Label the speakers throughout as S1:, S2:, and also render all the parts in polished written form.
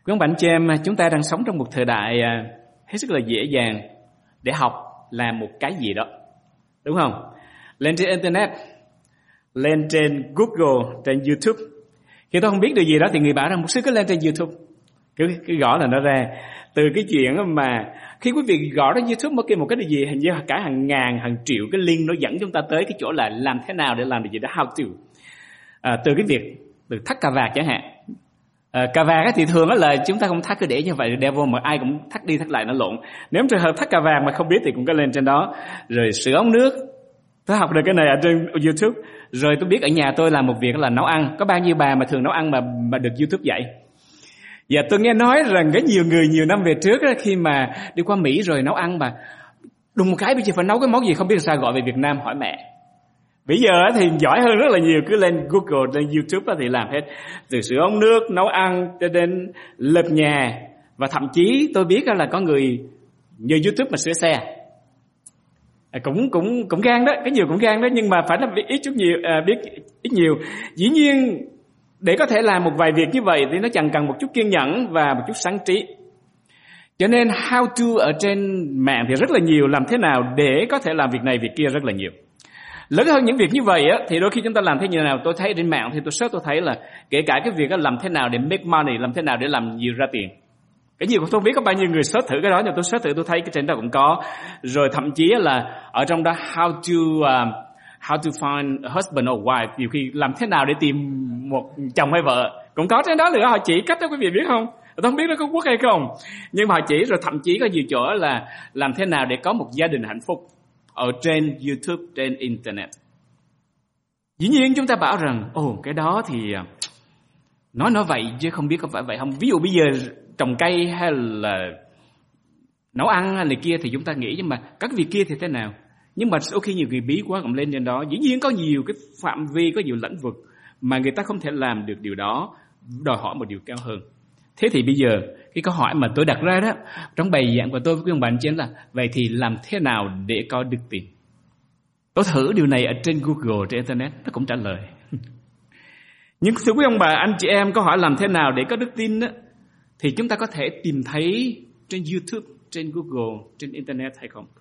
S1: Quý ông bạn chị em, chúng ta đang sống trong một thời đại hết sức là dễ dàng để học làm một cái gì đó, đúng không? Lên trên Internet, lên trên Google, trên YouTube. Khi tôi không biết điều gì đó thì người bảo rằng một sư cứ lên trên YouTube, cứ gõ là nó ra. Từ cái chuyện mà khi quý vị gõ đến YouTube một cái điều gì, hình như cả hàng ngàn, hàng triệu cái link nó dẫn chúng ta tới cái chỗ là làm thế nào để làm điều gì đó, how to. Từ cái việc từ thắt cà vạt chẳng hạn. Cà vạt thì thường là chúng ta không thắt cứ để như vậy đeo vô mà ai cũng thắt đi thắt lại nó lộn. Nếu trường hợp thắt cà vạt mà không biết thì cũng có lên trên đó. Rồi sửa ống nước, tôi học được cái này ở trên YouTube. Rồi tôi biết ở nhà tôi làm một việc là nấu ăn. Có bao nhiêu bà mà thường nấu ăn mà được YouTube dạy. Và tôi nghe nói rằng có nhiều người nhiều năm về trước đó, khi mà đi qua Mỹ rồi nấu ăn mà đùng một cái bây giờ phải nấu cái món gì không biết sao gọi về Việt Nam hỏi mẹ. Bây giờ thì giỏi hơn rất là nhiều, cứ lên Google, lên YouTube thì làm hết. Từ sửa ống nước, nấu ăn cho đến lợp nhà. Và thậm chí tôi biết là có người nhờ YouTube mà sửa xe. Cũng gan đó, cái nhiều cũng gan đó, nhưng mà phải là biết ít nhiều. Dĩ nhiên để có thể làm một vài việc như vậy thì nó chẳng cần một chút kiên nhẫn và một chút sáng trí. Cho nên how to ở trên mạng thì rất là nhiều, làm thế nào để có thể làm việc này việc kia rất là nhiều. Lớn hơn những việc như vậy á, thì đôi khi chúng ta làm thế nào tôi thấy trên mạng thì tôi thấy là kể cả cái việc làm thế nào để make money, làm thế nào để làm nhiều ra tiền. Cái nhiều tôi biết có bao nhiêu người search thử cái đó, nhưng tôi search thử tôi thấy cái trên đó cũng có. Rồi thậm chí là ở trong đó how to find a husband or wife, nhiều khi làm thế nào để tìm một chồng hay vợ cũng có trên đó nữa. Họ chỉ cách đó, quý vị biết không? Tôi không biết nó có quốc hay không, nhưng mà họ chỉ. Rồi thậm chí có nhiều chỗ là làm thế nào để có một gia đình hạnh phúc ở trên YouTube, trên Internet. Dĩ nhiên chúng ta bảo rằng cái đó thì nói vậy chứ không biết có phải vậy không. Ví dụ bây giờ trồng cây hay là nấu ăn hay này kia thì chúng ta nghĩ, nhưng mà các việc kia thì thế nào? Nhưng mà đôi khi nhiều người bí quá cũng lên trên đó. Dĩ nhiên có nhiều cái phạm vi, có nhiều lĩnh vực mà người ta không thể làm được điều đó, đòi hỏi một điều cao hơn. Thế thì bây giờ cái câu hỏi mà tôi đặt ra đó trong bài giảng của tôi với quý ông bà anh chị em là vậy thì làm thế nào để có đức tin? Tôi thử điều này ở trên Google, trên Internet, nó cũng trả lời. Nhưng thưa quý ông bà anh chị em, câu hỏi làm thế nào để có đức tin đó, thì chúng ta có thể tìm thấy trên YouTube, trên Google, trên Internet hay không?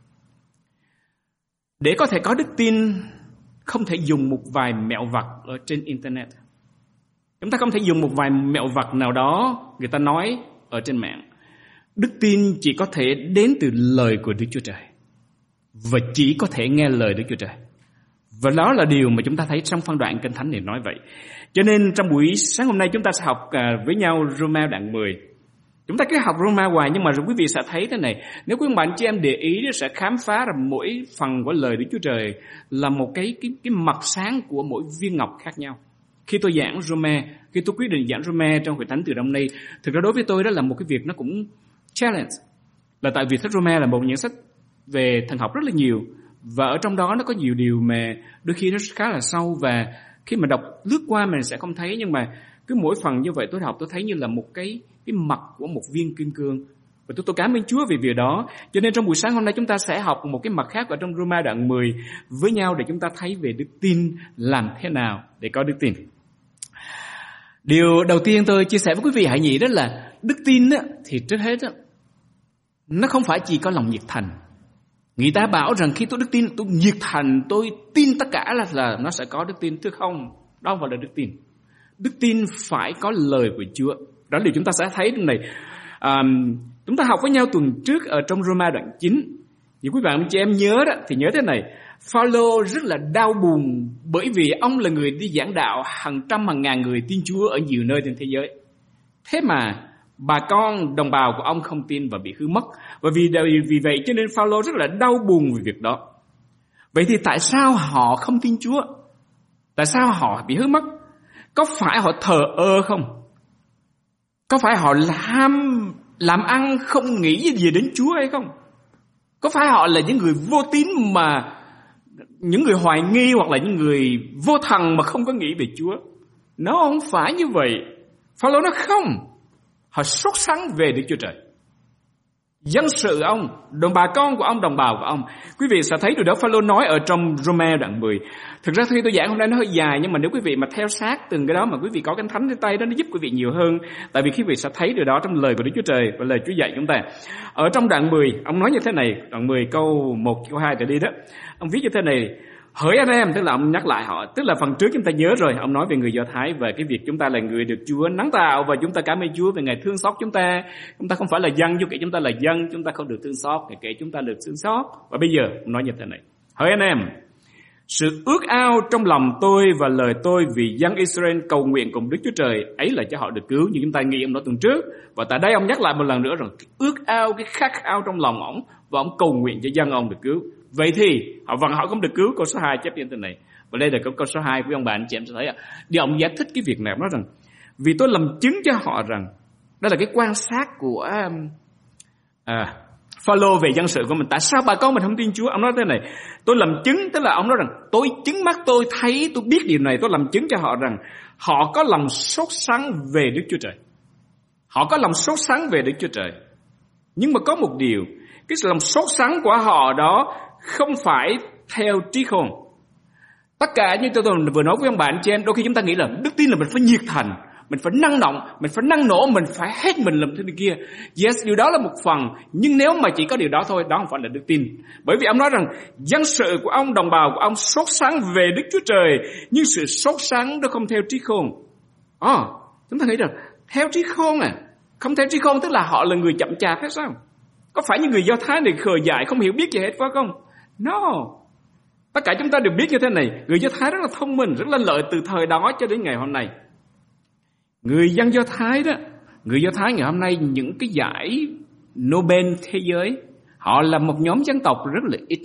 S1: Để có thể có đức tin không thể dùng một vài mẹo vặt ở trên Internet. Chúng ta không thể dùng một vài mẹo vặt nào đó người ta nói ở trên mạng. Đức tin chỉ có thể đến từ lời của Đức Chúa Trời, và chỉ có thể nghe lời Đức Chúa Trời. Và đó là điều mà chúng ta thấy trong phân đoạn Kinh Thánh này nói vậy. Cho nên trong buổi sáng hôm nay chúng ta sẽ học với nhau Roma đoạn 10. Chúng ta cứ học Roma hoài, nhưng mà quý vị sẽ thấy thế này. Nếu quý bạn chị em để ý sẽ khám phá ra mỗi phần của lời Đức Chúa Trời là một cái mặt sáng của mỗi viên ngọc khác nhau. Khi tôi giảng Roma, khi tôi quyết định giảng Roma trong hội thánh từ năm nay, thực ra đối với tôi đó là một cái việc nó cũng challenge. Là tại vì sách Roma là một những sách về thần học rất là nhiều, và ở trong đó nó có nhiều điều mà đôi khi nó khá là sâu, và khi mà đọc lướt qua mình sẽ không thấy, nhưng mà cứ mỗi phần như vậy tôi đọc tôi thấy như là một cái mặt của một viên kim cương. Và tôi cảm ơn Chúa vì việc đó. Cho nên trong buổi sáng hôm nay chúng ta sẽ học một cái mặt khác ở trong Roma đoạn 10 với nhau để chúng ta thấy về đức tin, làm thế nào để có đức tin. Điều đầu tiên tôi chia sẻ với quý vị hãy nghĩ đó là đức tin á, thì trước hết á, nó không phải chỉ có lòng nhiệt thành. Người ta bảo rằng khi tôi đức tin, tôi nhiệt thành, tôi tin tất cả là nó sẽ có đức tin. Thưa không, đó không phải là đức tin. Đức tin phải có lời của Chúa. Đó là điều chúng ta sẽ thấy trong này. Chúng ta học với nhau tuần trước ở trong Roma đoạn 9. Nếu quý bạn chị em nhớ đó, thì nhớ thế này. Phaolô rất là đau buồn bởi vì ông là người đi giảng đạo hàng trăm hàng ngàn người tin Chúa ở nhiều nơi trên thế giới. Thế mà bà con đồng bào của ông không tin và bị hư mất. Và vì vậy cho nên Phaolô rất là đau buồn về việc đó. Vậy thì tại sao họ không tin Chúa? Tại sao họ bị hư mất? Có phải họ thờ ơ không? Có phải họ làm ăn không nghĩ gì đến Chúa hay không? Có phải họ là những người vô tín mà những người hoài nghi, hoặc là những người vô thần mà không có nghĩ về Chúa? Nó không phải như vậy. Phaolô nói không. Họ sốt sắng về Đức Chúa Trời. dân sự ông, bà con của ông, đồng bào của ông. Quý vị sẽ thấy điều đó Phaolô nói ở trong Roma đoạn 10. Thực ra khi tôi giảng hôm nay nó hơi dài, nhưng mà nếu quý vị mà theo sát từng cái đó mà quý vị có cái thánh trên tay đó, nó giúp quý vị nhiều hơn. Tại vì quý vị sẽ thấy điều đó trong lời của Đức Chúa Trời và lời Chúa dạy chúng ta. Ở trong đoạn 10, ông nói như thế này, đoạn 10 câu 1, câu 2 trở đi đó. Ông viết như thế này: hỡi anh em, tức là ông nhắc lại họ, tức là phần trước chúng ta nhớ rồi, ông nói về người Do Thái, về cái việc chúng ta là người được Chúa nắng tạo và chúng ta cảm ơn Chúa về ngày thương xót chúng ta không phải là dân, dù kể chúng ta là dân, chúng ta không được thương xót, kể chúng ta được thương xót. Và bây giờ ông nói như thế này: hỡi anh em, sự ước ao trong lòng tôi và lời tôi vì dân Israel cầu nguyện cùng Đức Chúa Trời ấy là cho họ được cứu, như chúng ta nghĩ ông nói tuần trước. Và tại đây ông nhắc lại một lần nữa rằng ước ao, cái khát khao trong lòng ông, và ông cầu nguyện cho dân ông được cứu. Vậy thì họ không được cứu. Câu số 2 chép như thế này, và đây là câu số 2 của ông bà anh chị em sẽ thấy điều ông giải thích cái việc này. Nói rằng vì tôi làm chứng cho họ rằng, đó là cái quan sát của Phaolô về dân sự của mình. Tại sao bà con mình không tin Chúa? Ông nói thế này: tôi làm chứng, tức là ông nói rằng tôi chứng mắt tôi thấy, tôi biết điều này, tôi làm chứng cho họ rằng họ có lòng sốt sắng về Đức Chúa Trời. Họ có lòng sốt sắng về Đức Chúa Trời. Nhưng mà có một điều, cái lòng sốt sắng của họ đó không phải theo trí khôn. Tất cả như tôi vừa nói với ông bạn chị em, đôi khi chúng ta nghĩ là đức tin là mình phải nhiệt thành, mình phải năng động, mình phải năng nổ, mình phải hết mình làm thế này kia. Yes, điều đó là một phần, nhưng nếu mà chỉ có điều đó thôi, đó không phải là đức tin. Bởi vì ông nói rằng dân sự của ông, đồng bào của ông sốt sắng về Đức Chúa Trời, nhưng sự sốt sắng đó không theo trí khôn. Chúng ta nghĩ rằng theo trí khôn không theo trí khôn tức là họ là người chậm chạp hay sao? Có phải như người Do Thái này khờ dại không hiểu biết gì hết phải không? No. Tất cả chúng ta đều biết như thế này, người Do Thái rất là thông minh, rất là lợi từ thời đó cho đến ngày hôm nay. Người dân Do Thái đó, người Do Thái ngày hôm nay những cái giải Nobel thế giới, họ là một nhóm dân tộc rất là ít.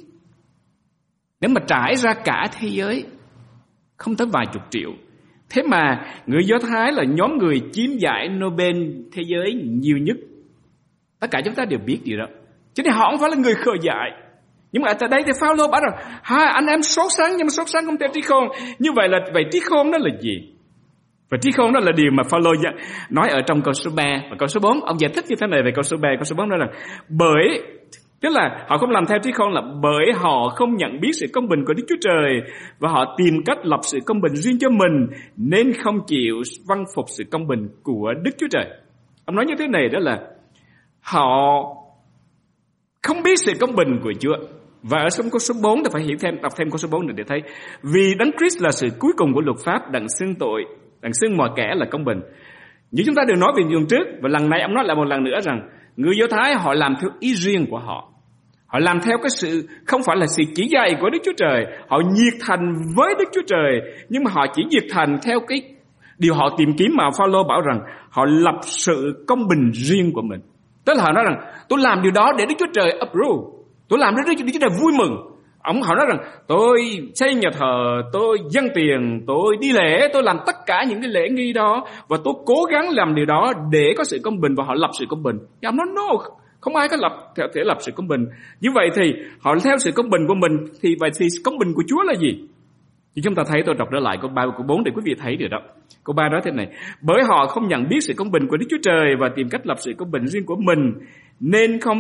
S1: Nếu mà trải ra cả thế giới không tới vài chục triệu. Thế mà người Do Thái là nhóm người chiếm giải Nobel thế giới nhiều nhất. Tất cả chúng ta đều biết điều đó. Cho nên họ không phải là người khờ dại. Nhưng mà tại đây thì Phaolô bảo rằng anh em sốt sáng, nhưng mà sốt sáng không theo trí khôn. Như vậy là vậy trí khôn đó là gì? Và trí khôn đó là điều mà Phaolô nói ở trong câu số 3 và câu số 4. Ông giải thích như thế này về câu số 3, câu số 4 nói rằng bởi, tức là họ không làm theo trí khôn là bởi họ không nhận biết sự công bình của Đức Chúa Trời và họ tìm cách lập sự công bình riêng cho mình nên không chịu vâng phục sự công bình của Đức Chúa Trời. Ông nói như thế này đó là họ không biết sự công bình của Chúa. Và ở trong câu số 4 ta phải hiểu thêm, đọc thêm câu số 4 này để thấy. Vì Đấng Christ là sự cuối cùng của luật pháp, đặng xưng tội, đặng xưng mọi kẻ là công bình. Như chúng ta đều nói về điều trước, và lần này ông nói lại một lần nữa rằng người Do Thái họ làm theo ý riêng của họ. Họ làm theo cái sự, không phải là sự chỉ dạy của Đức Chúa Trời. Họ nhiệt thành với Đức Chúa Trời, nhưng mà họ chỉ nhiệt thành theo cái điều họ tìm kiếm mà Phaolô bảo rằng họ lập sự công bình riêng của mình. Tức là họ nói rằng tôi làm điều đó để Đức Chúa Trời approve, tôi làm để Đức Chúa Trời vui mừng. Họ nói rằng tôi xây nhà thờ, tôi dâng tiền, tôi đi lễ, tôi làm tất cả những cái lễ nghi đó và tôi cố gắng làm điều đó để có sự công bình, và họ lập sự công bình. Nhưng ông nói no, không ai có thể lập sự công bình. Như vậy thì họ theo sự công bình của mình, thì vậy thì công bình của Chúa là gì? Thì chúng ta thấy, tôi đọc trở lại câu 3 và câu 4 để quý vị thấy điều đó. Câu 3 nói thế này: bởi họ không nhận biết sự công bình của Đức Chúa Trời và tìm cách lập sự công bình riêng của mình nên không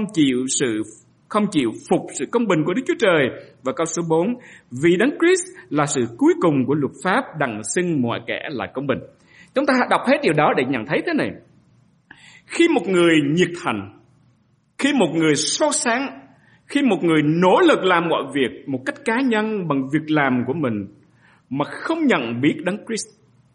S1: chịu phục sự công bình của Đức Chúa Trời. Và câu số 4: vì Đấng Christ là sự cuối cùng của luật pháp, đặng xưng mọi kẻ là công bình. Chúng ta đọc hết điều đó để nhận thấy thế này: khi một người nhiệt thành, khi một người sốt sáng, khi một người nỗ lực làm mọi việc một cách cá nhân bằng việc làm của mình mà không nhận biết Đấng Christ,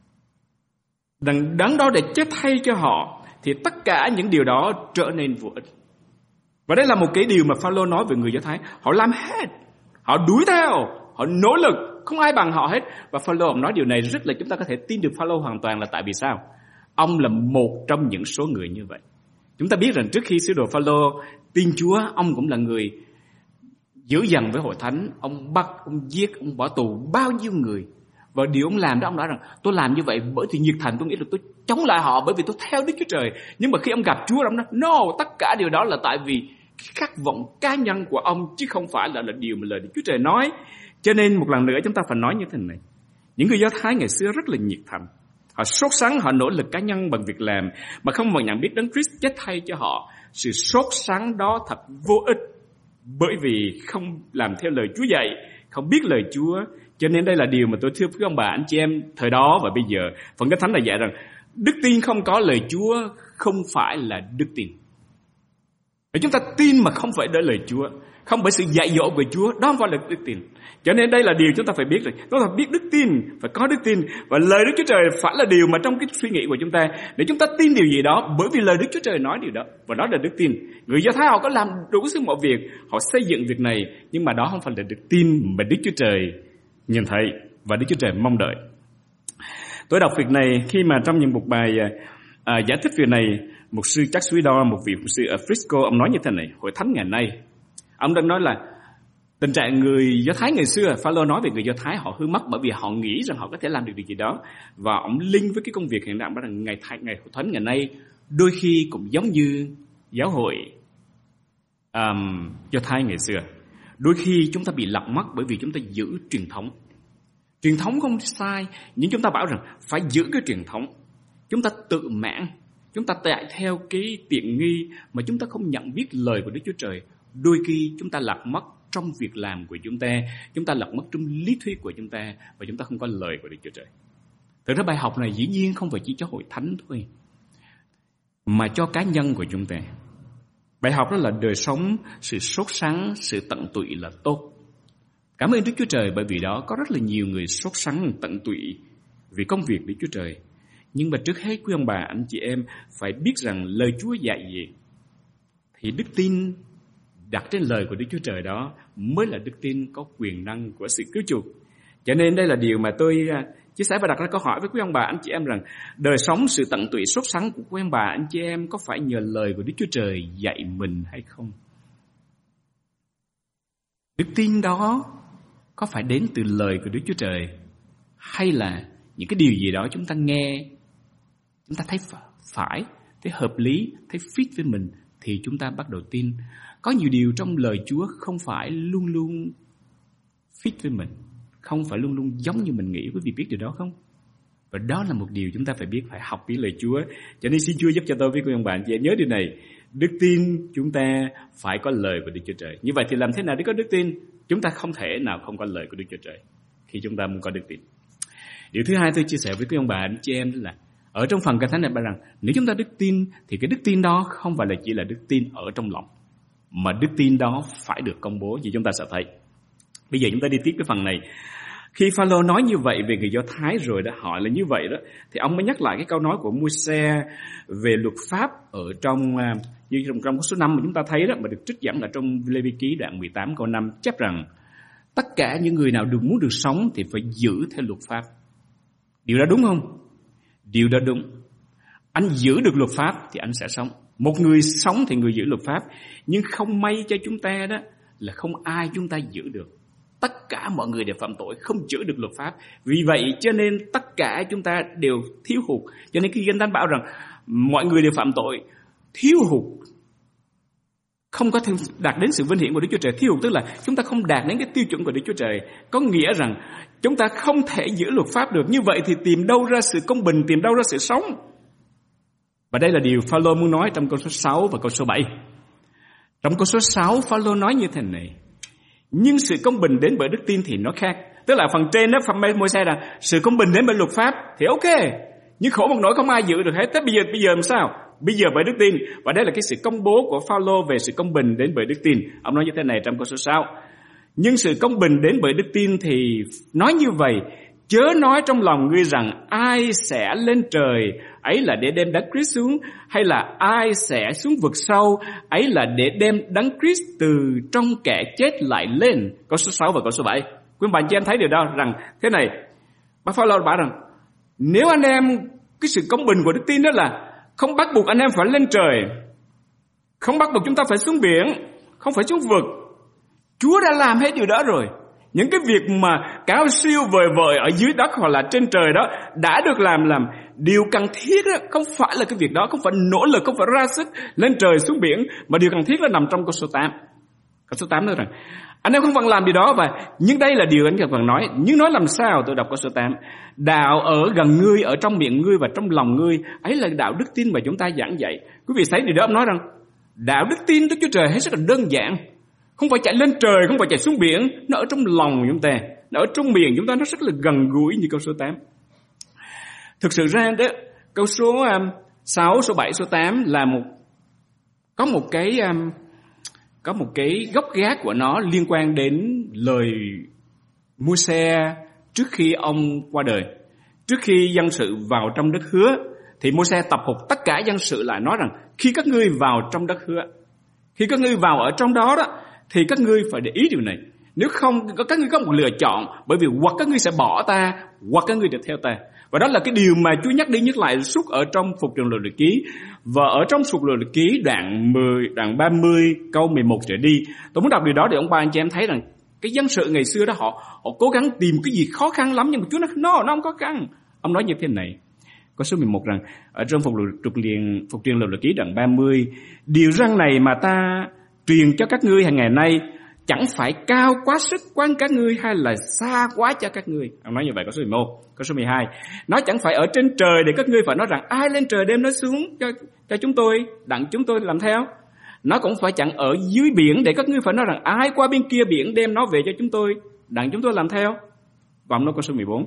S1: đấng đó để chết thay cho họ, thì tất cả những điều đó trở nên vô ích. Và đây là một cái điều mà Phaolô nói về người Do Thái. Họ làm hết, họ đuổi theo, họ nỗ lực, không ai bằng họ hết. Và Phaolô nói điều này rất là, chúng ta có thể tin được Phaolô hoàn toàn, là tại vì sao? Ông là một trong những số người như vậy. Chúng ta biết rằng trước khi sứ đồ Phaolô tin Chúa, ông cũng là người dữ dằn với hội thánh. Ông bắt, ông giết, ông bỏ tù bao nhiêu người. Và điều ông làm đó, ông nói rằng tôi làm như vậy bởi vì nhiệt thành, tôi nghĩ là tôi chống lại họ bởi vì tôi theo Đức Chúa Trời. Nhưng mà khi ông gặp Chúa, ông nói no, tất cả điều đó là tại vì khát vọng cá nhân của ông, chứ không phải là điều mà lời Đức Chúa Trời nói. Cho nên một lần nữa chúng ta phải nói như thế này: những người Do Thái ngày xưa rất là nhiệt thành. Họ sốt sắng, họ nỗ lực cá nhân bằng việc làm mà không nhận biết Đấng Christ chết thay cho họ. Sự sốt sắng đó thật vô ích, bởi vì không làm theo lời Chúa dạy, không biết lời Chúa. Cho nên đây là điều mà tôi thưa với ông bà anh chị em thời đó và bây giờ. Phần Kinh Thánh là dạy rằng đức tin không có lời Chúa không phải là đức tin. Để chúng ta tin mà không phải đợi lời Chúa, không bởi sự dạy dỗ của Chúa, đó không phải là đức tin. Cho nên đây là điều chúng ta phải biết rồi. Chúng ta phải biết đức tin, phải có đức tin. Và lời Đức Chúa Trời phải là điều mà trong cái suy nghĩ của chúng ta, để chúng ta tin điều gì đó, bởi vì lời Đức Chúa Trời nói điều đó. Và đó là đức tin. Người Do Thái họ có làm đủ sức mọi việc, họ xây dựng việc này, nhưng mà đó không phải là đức tin mà Đức Chúa Trời nhìn thấy và Đức Chúa Trời mong đợi. Tôi đọc việc này khi mà trong những một bài giải thích việc này, mục sư Chuck Swindoll, một vị mục sư ở Frisco, ông nói như thế này: hội thánh ngày nay, ông đang nói là tình trạng người Do Thái ngày xưa. Phaolô nói về người Do Thái họ hư mất bởi vì họ nghĩ rằng họ có thể làm được điều gì đó, và ông link với cái công việc hiện đại rằng ngày hội thánh ngày nay đôi khi cũng giống như giáo hội Do Thái ngày xưa. Đôi khi chúng ta bị lạc mất bởi vì chúng ta giữ truyền thống. Truyền thống không sai, nhưng chúng ta bảo rằng phải giữ cái truyền thống. Chúng ta tự mãn, chúng ta chạy theo cái tiện nghi mà chúng ta không nhận biết lời của Đức Chúa Trời. Đôi khi chúng ta lạc mất trong việc làm của chúng ta lạc mất trong lý thuyết của chúng ta, và chúng ta không có lời của Đức Chúa Trời. Thực ra bài học này dĩ nhiên không phải chỉ cho hội thánh thôi, mà cho cá nhân của chúng ta. Bài học đó là đời sống, sự sốt sắng, sự tận tụy là tốt. Cảm ơn Đức Chúa Trời, bởi vì đó có rất là nhiều người sốt sắng, tận tụy vì công việc Đức Chúa Trời. Nhưng mà trước hết quý ông bà, anh chị em phải biết rằng lời Chúa dạy gì, thì đức tin đặt trên lời của Đức Chúa Trời đó mới là đức tin có quyền năng của sự cứu chuộc. Cho nên đây là điều mà tôi chia sẻ và đặt ra câu hỏi với quý ông bà, anh chị em rằng đời sống, sự tận tụy, sốt sắng của quý ông bà, anh chị em có phải nhờ lời của Đức Chúa Trời dạy mình hay không? Đức tin đó có phải đến từ lời của Đức Chúa Trời, hay là những cái điều gì đó chúng ta nghe, chúng ta thấy phải, thấy hợp lý, thấy fit với mình thì chúng ta bắt đầu tin. Có nhiều điều trong lời Chúa không phải luôn luôn fit với mình, không phải luôn luôn giống như mình nghĩ. Quý vị biết điều đó không? Và đó là một điều chúng ta phải biết, phải học biết lời Chúa. Cho nên xin Chúa giúp cho tôi với quý ông bạn chị nhớ điều này. Đức tin chúng ta phải có lời của Đức Chúa Trời. Như vậy thì làm thế nào để có đức tin? Chúng ta không thể nào không có lời của Đức Chúa Trời khi chúng ta muốn có đức tin. Điều thứ hai tôi chia sẻ với quý ông bà anh chị em là ở trong phần Kinh Thánh này bảo rằng nếu chúng ta đức tin thì cái đức tin đó không phải là chỉ là đức tin ở trong lòng, mà đức tin đó phải được công bố, như chúng ta sẽ thấy. Bây giờ chúng ta đi tiếp cái phần này. Khi Phaolô nói như vậy về người Do Thái rồi đã hỏi là như vậy đó, thì ông mới nhắc lại cái câu nói của Môi-se về luật pháp ở trong như trong câu số 5 mà chúng ta thấy đó, mà được trích dẫn là trong Lê-vi-ký đoạn 18 câu 5 chép rằng tất cả những người nào muốn được sống thì phải giữ theo luật pháp. Điều đó đúng không? Điều đó đúng. Anh giữ được luật pháp thì anh sẽ sống. Một người sống thì người giữ luật pháp. Nhưng không may cho chúng ta đó là không ai chúng ta giữ được. Tất cả mọi người đều phạm tội, không giữ được luật pháp. Vì vậy cho nên tất cả chúng ta đều thiếu hụt. Cho nên khi Kinh Thánh bảo rằng mọi người đều phạm tội, thiếu hụt, không có đạt đến sự vinh hiển của Đức Chúa Trời. Thiếu hụt tức là chúng ta không đạt đến cái tiêu chuẩn của Đức Chúa Trời. Có nghĩa rằng chúng ta không thể giữ luật pháp được. Như vậy thì tìm đâu ra sự công bình, tìm đâu ra sự sống? Và đây là điều Phaolô muốn nói trong câu số 6 và câu số 7. Trong câu số 6, Phaolô nói như thế này: nhưng sự công bình đến bởi đức tin thì nó khác. Tức là phần trên đó, phần Môi-se rằng sự công bình đến bởi luật pháp thì ok, nhưng khổ một nỗi không ai giữ được hết. Thế bây giờ làm sao? Bây giờ bởi đức tin. Và đây là cái sự công bố của Phaolô về sự công bình đến bởi đức tin. Ông nói như thế này trong câu số 6: nhưng sự công bình đến bởi đức tin thì nói như vậy, chớ nói trong lòng ngươi rằng ai sẽ lên trời, ấy là để đem Đấng Christ xuống, hay là ai sẽ xuống vực sâu, ấy là để đem Đấng Christ từ trong kẻ chết lại lên. Câu số 6 và câu số 7. Quý bạn chị em thấy điều đó, rằng thế này, bác Phaolô bảo rằng nếu anh em cái sự công bình của đức tin đó là không bắt buộc anh em phải lên trời, không bắt buộc chúng ta phải xuống biển, không phải xuống vực. Chúa đã làm hết điều đó rồi. Những cái việc mà cao siêu vời vợi ở dưới đất hoặc là trên trời đó đã được làm. Điều cần thiết đó không phải là cái việc đó, không phải nỗ lực, không phải ra sức lên trời xuống biển, mà điều cần thiết là nằm trong câu số 8. Câu số 8 nói rằng anh em không vẫn làm điều đó, nhưng đây là điều anh cần nói. Nhưng nói làm sao? Tôi đọc câu số 8. Đạo ở gần ngươi, ở trong miệng ngươi và trong lòng ngươi, ấy là đạo đức tin mà chúng ta giảng dạy. Quý vị thấy điều đó, ông nói rằng đạo đức tin Đức Chúa Trời hết sức là đơn giản, không phải chạy lên trời, không phải chạy xuống biển, nó ở trong lòng chúng ta, nó ở trong miệng chúng ta, nó rất là gần gũi như câu số 8. Thực sự ra đó, câu số 6, số 7, số 8 là có một cái gốc gác của nó liên quan đến lời Môi-se trước khi ông qua đời. Trước khi dân sự vào trong đất hứa thì Môi-se tập hợp tất cả dân sự lại, nói rằng khi các ngươi vào trong đất hứa, khi các ngươi vào ở trong đó thì các ngươi phải để ý điều này. Nếu không, các ngươi có một lựa chọn, bởi vì hoặc các ngươi sẽ bỏ ta, hoặc các ngươi được theo ta. Và đó là cái điều mà Chúa nhắc đi nhắc lại suốt ở trong Phục Truyền Luật Ký. Và ở trong Phục Truyền Luật Ký đoạn 30 câu 11 trở đi, tôi muốn đọc điều đó để ông bà anh chị em thấy rằng cái dân sự ngày xưa đó họ cố gắng tìm cái gì khó khăn lắm, nhưng mà Chúa nói nó không khó khăn. Ông nói như thế này, câu số 11 rằng ở trong Phục Truyền Luật Ký đoạn 30, điều răn này mà ta truyền cho các ngươi hàng ngày nay chẳng phải cao quá sức quán các ngươi hay là xa quá cho các ngươi. Ông nói như vậy. Câu số 11. Câu số 12, nó chẳng phải ở trên trời để các ngươi phải nói rằng ai lên trời đem nó xuống cho chúng tôi, đặng chúng tôi làm theo. Nó cũng phải chẳng ở dưới biển để các ngươi phải nói rằng ai qua bên kia biển đem nó về cho chúng tôi, đặng chúng tôi làm theo. Và ông nói câu số 14,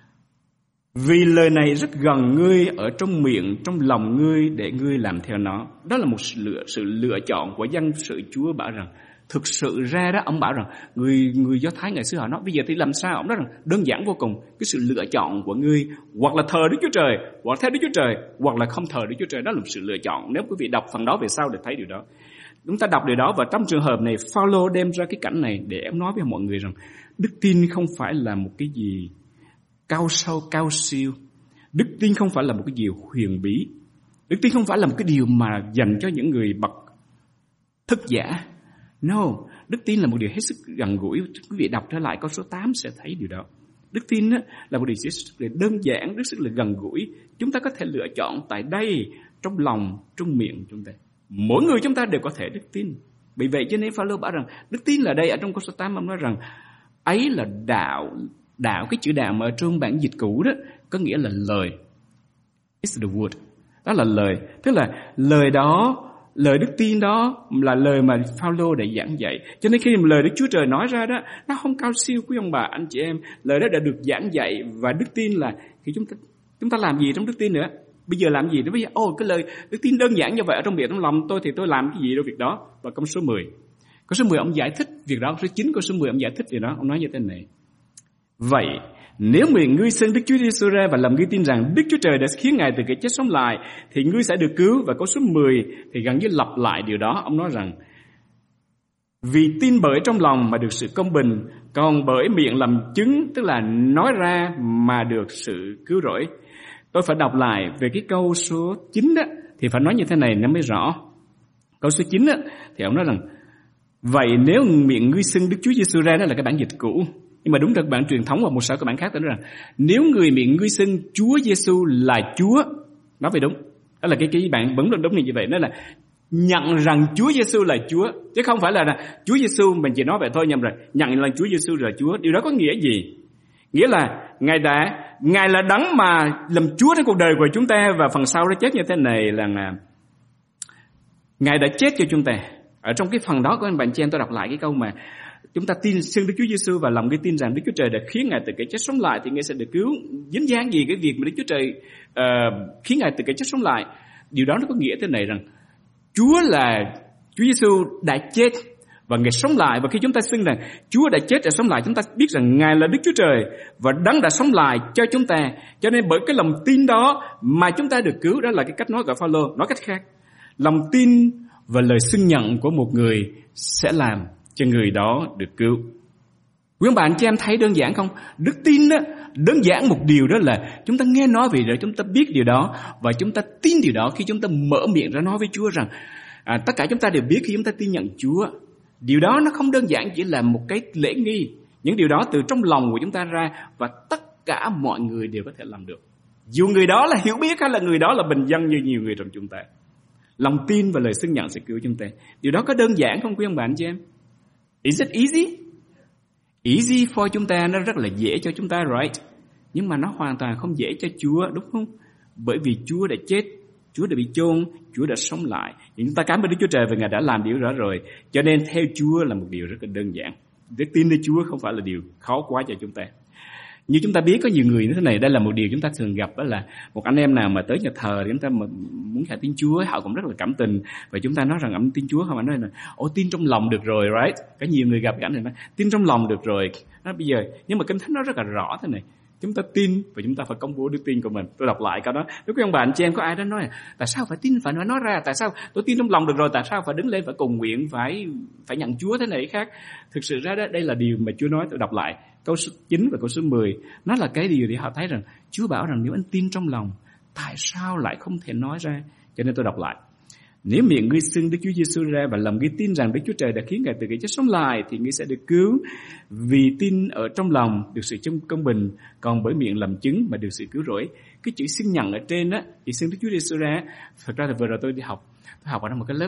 S1: vì lời này rất gần ngươi, ở trong miệng, trong lòng ngươi, để ngươi làm theo nó. Đó là một sự lựa chọn của dân sự Chúa bảo rằng, thực sự ra đó, ông bảo rằng người Do Thái ngày xưa họ nói bây giờ thì làm sao? Ông nói rằng đơn giản vô cùng, cái sự lựa chọn của ngươi, hoặc là thờ Đức Chúa Trời, hoặc theo Đức Chúa Trời, hoặc là không thờ Đức Chúa Trời. Đó là một sự lựa chọn. Nếu quý vị đọc phần đó về sau để thấy điều đó. Chúng ta đọc điều đó, và trong trường hợp này Phao-lô đem ra cái cảnh này để em nói với mọi người rằng đức tin không phải là một cái gì cao sâu, cao siêu. Đức tin không phải là một cái điều huyền bí. Đức tin không phải là một cái điều mà dành cho những người bậc thức giả. No, đức tin là một điều hết sức gần gũi. Quý vị đọc trở lại câu số 8 sẽ thấy điều đó. Đức tin là một điều hết sức đơn giản, rất sức là gần gũi. Chúng ta có thể lựa chọn tại đây, trong lòng, trong miệng chúng ta. Mỗi người chúng ta đều có thể đức tin. Vì vậy cho nên Phao-lô bảo rằng đức tin là đây, ở trong câu số 8 ông nói rằng ấy là đạo. Đạo, cái chữ đạo mà ở trong bản dịch cũ đó có nghĩa là lời. It's the word. Đó là lời. Tức là lời đó, lời đức tin đó là lời mà Phao-lô đã giảng dạy. Cho nên khi mà lời Đức Chúa Trời nói ra đó, nó không cao siêu quý ông bà, anh chị em. Lời đó đã được giảng dạy, và đức tin là khi chúng ta làm gì trong đức tin nữa? Bây giờ làm gì? Bây giờ cái lời đức tin đơn giản như vậy ở trong miệng, trong lòng tôi thì tôi làm cái gì đâu việc đó. Và câu số 10. Câu số 10 ông giải thích việc đó. Câu số 9 câu số 10 ông giải thích việc đó. Ông nói như thế này. Vậy nếu miệng ngươi xưng Đức Chúa Giêsu ra và làm ngươi tin rằng Đức Chúa Trời đã khiến Ngài từ cái chết sống lại, thì ngươi sẽ được cứu. Và câu số 10 thì gần như lặp lại điều đó. Ông nói rằng vì tin bởi trong lòng mà được sự công bình, còn bởi miệng làm chứng, tức là nói ra mà được sự cứu rỗi. Tôi phải đọc lại về cái câu số 9 đó, thì phải nói như thế này nó mới rõ. Câu số 9 đó, thì ông nói rằng vậy nếu miệng ngươi xưng Đức Chúa Giêsu ra, đó là cái bản dịch cũ. Nhưng mà đúng thật bản truyền thống và một số các bản khác nói rằng nếu người miệng ngươi xưng Chúa Giêsu là Chúa, nói về đúng. Đó là cái bản vẫn đúng như vậy, đó là nhận rằng Chúa Giêsu là Chúa, chứ không phải là Chúa Giêsu mình chỉ nói vậy thôi, nhầm rồi. Nhận là Chúa Giêsu là Chúa, điều đó có nghĩa gì? Nghĩa là Ngài là đấng mà làm Chúa trên cuộc đời của chúng ta, và phần sau đó chết như thế này là Ngài đã chết cho chúng ta. Ở trong cái phần đó của anh bạn chị em, tôi đọc lại cái câu mà chúng ta tin xưng Đức Chúa Giêsu và lòng cái tin rằng Đức Chúa Trời đã khiến Ngài từ cái chết sống lại, thì Ngài sẽ được cứu. Dính dáng gì cái việc mà Đức Chúa Trời khiến Ngài từ cái chết sống lại? Điều đó nó có nghĩa thế này rằng Chúa Giêsu đã chết và Ngài sống lại, và khi chúng ta xưng rằng Chúa đã chết và sống lại, chúng ta biết rằng Ngài là Đức Chúa Trời và đấng đã sống lại cho chúng ta. Cho nên bởi cái lòng tin đó mà chúng ta được cứu. Đó là cái cách nói của Phao-lô. Nói cách khác, lòng tin và lời xưng nhận của một người sẽ làm cho người đó được cứu. Quý ông bạn chị em thấy đơn giản không? Đức tin đó, đơn giản một điều đó là chúng ta nghe nói về điều, chúng ta biết điều đó và chúng ta tin điều đó khi chúng ta mở miệng ra nói với Chúa rằng tất cả chúng ta đều biết khi chúng ta tin nhận Chúa. Điều đó nó không đơn giản chỉ là một cái lễ nghi. Những điều đó từ trong lòng của chúng ta ra, và tất cả mọi người đều có thể làm được. Dù người đó là hiểu biết hay là người đó là bình dân như nhiều người trong chúng ta. Lòng tin và lời xưng nhận sẽ cứu chúng ta. Điều đó có đơn giản không quý ông bạn chị em? Is it easy? Easy for chúng ta, nó rất là dễ cho chúng ta, right? Nhưng mà nó hoàn toàn không dễ cho Chúa, đúng không? Bởi vì Chúa đã chết, Chúa đã bị chôn, Chúa đã sống lại. Chúng ta cảm ơn Đức Chúa Trời vì Ngài đã làm điều đó rồi. Cho nên theo Chúa là một điều rất là đơn giản. Đức tin nơi Chúa không phải là điều khó quá cho chúng ta. Như chúng ta biết có nhiều người như thế này, đây là một điều chúng ta thường gặp, đó là một anh em nào mà tới nhà thờ thì chúng ta mà muốn hỏi tin Chúa, họ cũng rất là cảm tình và chúng ta nói rằng ông tin Chúa không, anh nói là tin trong lòng được rồi, right? Có nhiều người gặp cái ảnh này nói tin trong lòng được rồi. Nó bây giờ nhưng mà Kinh Thánh nó rất là rõ thế này, chúng ta tin và chúng ta phải công bố đức tin của mình. Tôi đọc lại câu đó. Nếu quý ông bà anh chị em có ai đó nói tại sao phải tin, phải nói ra, tại sao tôi tin trong lòng được rồi, tại sao phải đứng lên phải cầu nguyện, phải nhận Chúa thế này khác. Thực sự ra đó, đây là điều mà Chúa nói. Tôi đọc lại câu số 9 và câu số 10. Nó là cái điều để họ thấy rằng Chúa bảo rằng nếu anh tin trong lòng, tại sao lại không thể nói ra. Cho nên tôi đọc lại. Nếu miệng ngươi xưng Đức Chúa Giêsu ra và lòng ngươi tin rằng Đức Chúa Trời đã khiến Ngài từ kẻ chết sống lại, thì ngươi sẽ được cứu, vì tin ở trong lòng được sự công bình, còn bởi miệng làm chứng mà được sự cứu rỗi. Cái chữ xưng nhận ở trên á, thì xưng Đức Chúa Giêsu ra. Thật ra là vừa rồi tôi đi học ở trong một cái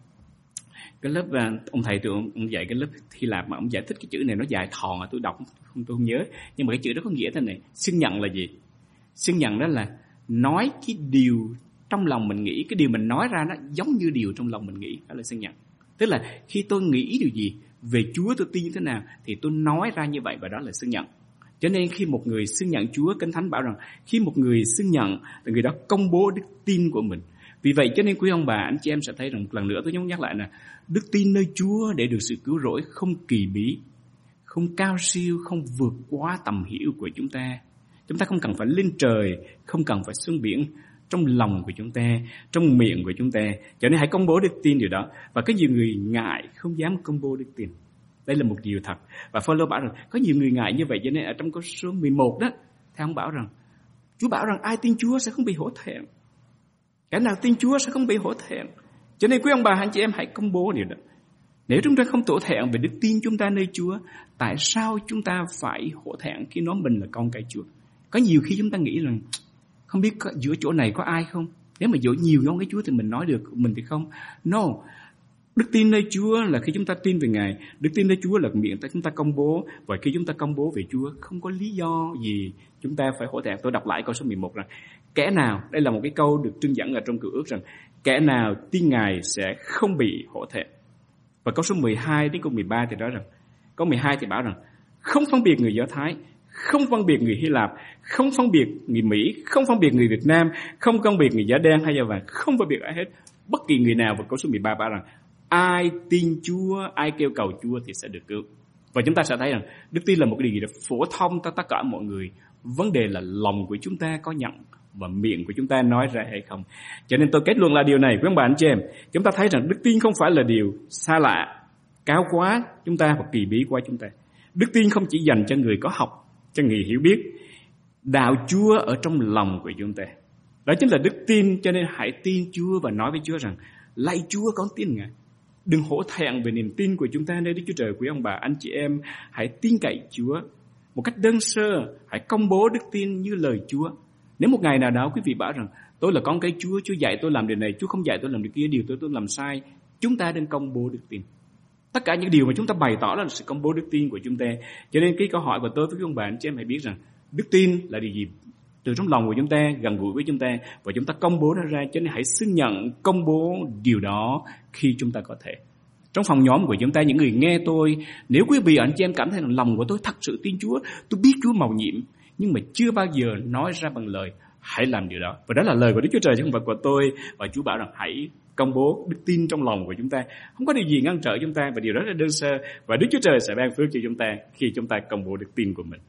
S1: lớp ông thầy tôi ông dạy cái lớp Hy Lạp mà ông giải thích cái chữ này nó dài thòn, tôi đọc tôi không nhớ, nhưng mà cái chữ đó có nghĩa thế này. Xưng nhận là gì? Xưng nhận đó là nói cái điều trong lòng mình nghĩ, cái điều mình nói ra nó giống như điều trong lòng mình nghĩ, đó là xưng nhận. Tức là khi tôi nghĩ điều gì về Chúa, tôi tin như thế nào thì tôi nói ra như vậy, và đó là xưng nhận. Cho nên khi một người xưng nhận Chúa, Kinh Thánh bảo rằng khi một người xưng nhận thì người đó công bố đức tin của mình. Vì vậy cho nên quý ông bà anh chị em sẽ thấy rằng một lần nữa tôi nhắc lại là đức tin nơi Chúa để được sự cứu rỗi không kỳ bí, không cao siêu, không vượt quá tầm hiểu của chúng ta. Chúng ta không cần phải lên trời, không cần phải xuống biển. Trong lòng của chúng ta, trong miệng của chúng ta. Cho nên hãy công bố đức tin điều đó. Và có nhiều người ngại không dám công bố đức tin. Đây là một điều thật. Và Phaolô bảo rằng có nhiều người ngại như vậy. Cho nên ở trong câu số 11 đó, thì ông bảo rằng Chúa bảo rằng ai tin Chúa sẽ không bị hổ thẹn. Kẻ nào tin Chúa sẽ không bị hổ thẹn. Cho nên quý ông bà anh chị em hãy công bố điều đó. Nếu chúng ta không hổ thẹn về đức tin chúng ta nơi Chúa, tại sao chúng ta phải hổ thẹn khi nói mình là con cái Chúa? Có nhiều khi chúng ta nghĩ rằng không biết giữa chỗ này có ai không? Nếu mà giữa nhiều con cái Chúa thì mình nói được, mình thì không. No, đức tin nơi Chúa là khi chúng ta tin về Ngài. Đức tin nơi Chúa là miệng chúng ta công bố. Và khi chúng ta công bố về Chúa, không có lý do gì chúng ta phải hổ thẹn. Tôi đọc lại câu số 11 rằng kẻ nào, đây là một cái câu được trưng dẫn ở trong Cựu Ước rằng kẻ nào tin Ngài sẽ không bị hổ thẹn. Và câu số 12 đến câu 13 thì nói rằng, câu 12 thì bảo rằng không phân biệt người Do Thái, không phân biệt người Hy Lạp, không phân biệt người Mỹ, không phân biệt người Việt Nam, không phân biệt người da đen hay da vàng, không phân biệt ai hết. Bất kỳ người nào. Và câu số 13 bảo rằng ai tin Chúa, ai kêu cầu Chúa thì sẽ được cứu. Và chúng ta sẽ thấy rằng đức tin là một cái điều gì đó phổ thông cho tất cả mọi người. Vấn đề là lòng của chúng ta có nhận và miệng của chúng ta nói ra hay không. Cho nên tôi kết luận là điều này, quý ông bà anh chị em, chúng ta thấy rằng đức tin không phải là điều xa lạ, cao quá chúng ta hoặc kỳ bí quá chúng ta. Đức tin không chỉ dành cho người có học, cho người hiểu biết. Đạo Chúa ở trong lòng của chúng ta. Đó chính là đức tin. Cho nên hãy tin Chúa và nói với Chúa rằng lạy Chúa, con tin Ngài. Đừng hổ thẹn về niềm tin của chúng ta nơi Đức Chúa Trời. Quý ông bà anh chị em, hãy tin cậy Chúa một cách đơn sơ. Hãy công bố đức tin như lời Chúa. Nếu một ngày nào đó quý vị bảo rằng tôi là con cái Chúa, Chúa dạy tôi làm điều này, Chúa không dạy tôi làm điều kia, điều tôi làm sai, chúng ta nên công bố đức tin. Tất cả những điều mà chúng ta bày tỏ là sự công bố đức tin của chúng ta. Cho nên cái câu hỏi của tôi với các ông bà anh chị em hãy biết rằng đức tin là điều gì từ trong lòng của chúng ta, gần gũi với chúng ta, và chúng ta công bố nó ra. Cho nên hãy xưng nhận, công bố điều đó khi chúng ta có thể. Trong phòng nhóm của chúng ta, những người nghe tôi, nếu quý vị anh chị em cảm thấy rằng lòng của tôi thật sự tin Chúa, tôi biết Chúa mầu nhiệm, nhưng mà chưa bao giờ nói ra bằng lời, hãy làm điều đó. Và đó là lời của Đức Chúa Trời chứ không phải của tôi. Và Chúa bảo rằng hãy công bố đức tin trong lòng của chúng ta. Không có điều gì ngăn trở chúng ta, và điều đó là đơn sơ. Và Đức Chúa Trời sẽ ban phước cho chúng ta khi chúng ta công bố đức tin của mình.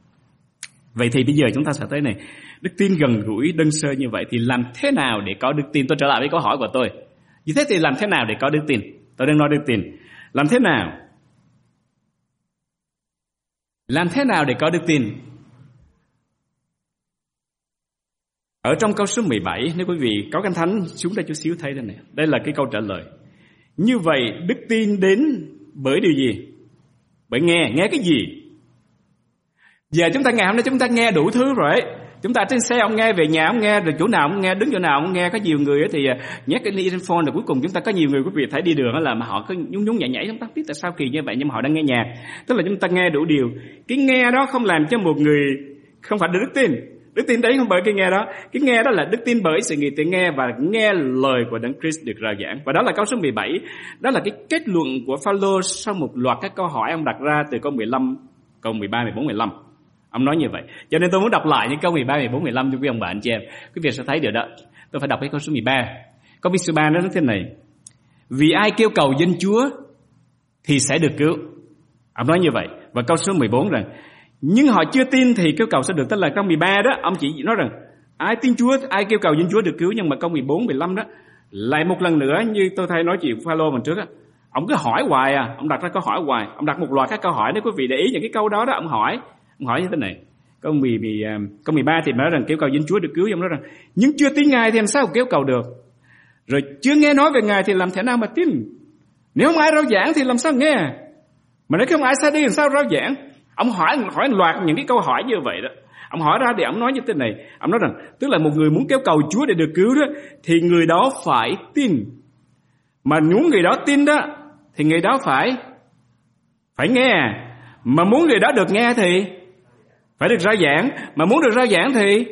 S1: Vậy thì bây giờ chúng ta sẽ thấy này, đức tin gần gũi, đơn sơ như vậy thì làm thế nào để có đức tin? Tôi trở lại với câu hỏi của tôi. Như thế thì làm thế nào để có đức tin? Tôi đang nói đức tin. Làm thế nào? Làm thế nào để có đức tin? Ở trong câu số 17, nếu quý vị có Kinh Thánh, chúng ta chút xíu thấy đây này. Đây là cái câu trả lời. Như vậy, đức tin đến bởi điều gì? Bởi nghe. Nghe cái gì? Giờ chúng ta ngày hôm nay chúng ta nghe đủ thứ rồi. Chúng ta trên xe ông nghe, về nhà ông nghe, rồi chỗ nào ông nghe, đứng chỗ nào ông nghe. Có nhiều người thì nhét cái earphone, rồi cuối cùng chúng ta có nhiều người quý vị thấy đi đường là mà họ cứ nhún nhảy nhảy, chúng ta biết tại sao kỳ như vậy, nhưng mà họ đang nghe nhạc. Tức là chúng ta nghe đủ điều. Cái nghe đó không làm cho một người không phải đức tin. Đức tin đấy không bởi cái nghe đó. Cái nghe đó là đức tin bởi sự người ta nghe và nghe lời của Đấng Christ được rao giảng. Và đó là câu số 17. Đó là cái kết luận của Phaolô sau một loạt các câu hỏi ông đặt ra từ câu 15, câu 13, 14, 15. Ông nói như vậy. Cho nên tôi muốn đọc lại những câu 13, 14, 15 cho quý ông bà anh chị em. Quý vị sẽ thấy điều đó. Tôi phải đọc cái câu số 13. Câu số 13 nó nói thế này: vì ai kêu cầu danh Chúa thì sẽ được cứu. Ông nói như vậy. Và câu số 14 rằng nhưng họ chưa tin thì kêu cầu sẽ được. Tức là câu 13 đó ông chỉ nói rằng ai tin Chúa, ai kêu cầu danh Chúa được cứu. Nhưng mà câu 14, 15 đó lại một lần nữa, như tôi thấy nói chuyện Phaolô lần trước á, ông cứ hỏi hoài à, ông đặt ra câu hỏi hoài, ông đặt một loạt các câu hỏi. Nếu quý vị để ý những cái câu đó đó, ông hỏi như thế này. Câu 13 thì nói rằng kêu cầu danh Chúa được cứu. Ông nói rằng nhưng chưa tin Ngài thì làm sao kêu cầu được? Rồi chưa nghe nói về Ngài thì làm thế nào mà tin? Nếu không ai rao giảng thì làm sao nghe? Mà nếu không ai xa đi làm sao rao giảng? Ông hỏi loạt những cái câu hỏi như vậy đó. Ông hỏi ra thì ông nói như thế này. Ông nói rằng tức là một người muốn kêu cầu Chúa để được cứu đó, thì người đó phải tin. Mà muốn người đó tin đó thì người đó phải nghe. Mà muốn người đó được nghe thì phải được rao giảng. Mà muốn được rao giảng thì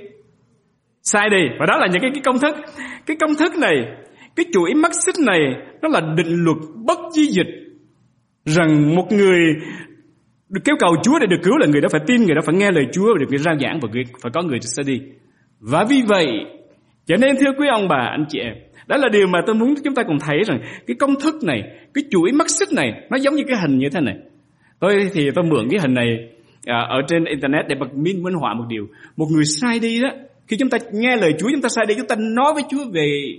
S1: sai đi. Và đó là những cái công thức. Cái công thức này, cái chuỗi mắt xích này, nó là định luật bất di dịch rằng một người được kêu cầu Chúa để được cứu là người đó phải tin, người đó phải nghe lời Chúa và được người rao giảng, và phải có người sẽ đi. Và vì vậy, cho nên thưa quý ông bà anh chị em, đó là điều mà tôi muốn chúng ta cùng thấy rằng cái công thức này, cái chuỗi mắt xích này, nó giống như cái hình như thế này. Tôi mượn cái hình này ở trên internet để minh họa một điều. Một người sai đi đó, khi chúng ta nghe lời Chúa, chúng ta sai đi, chúng ta nói với Chúa về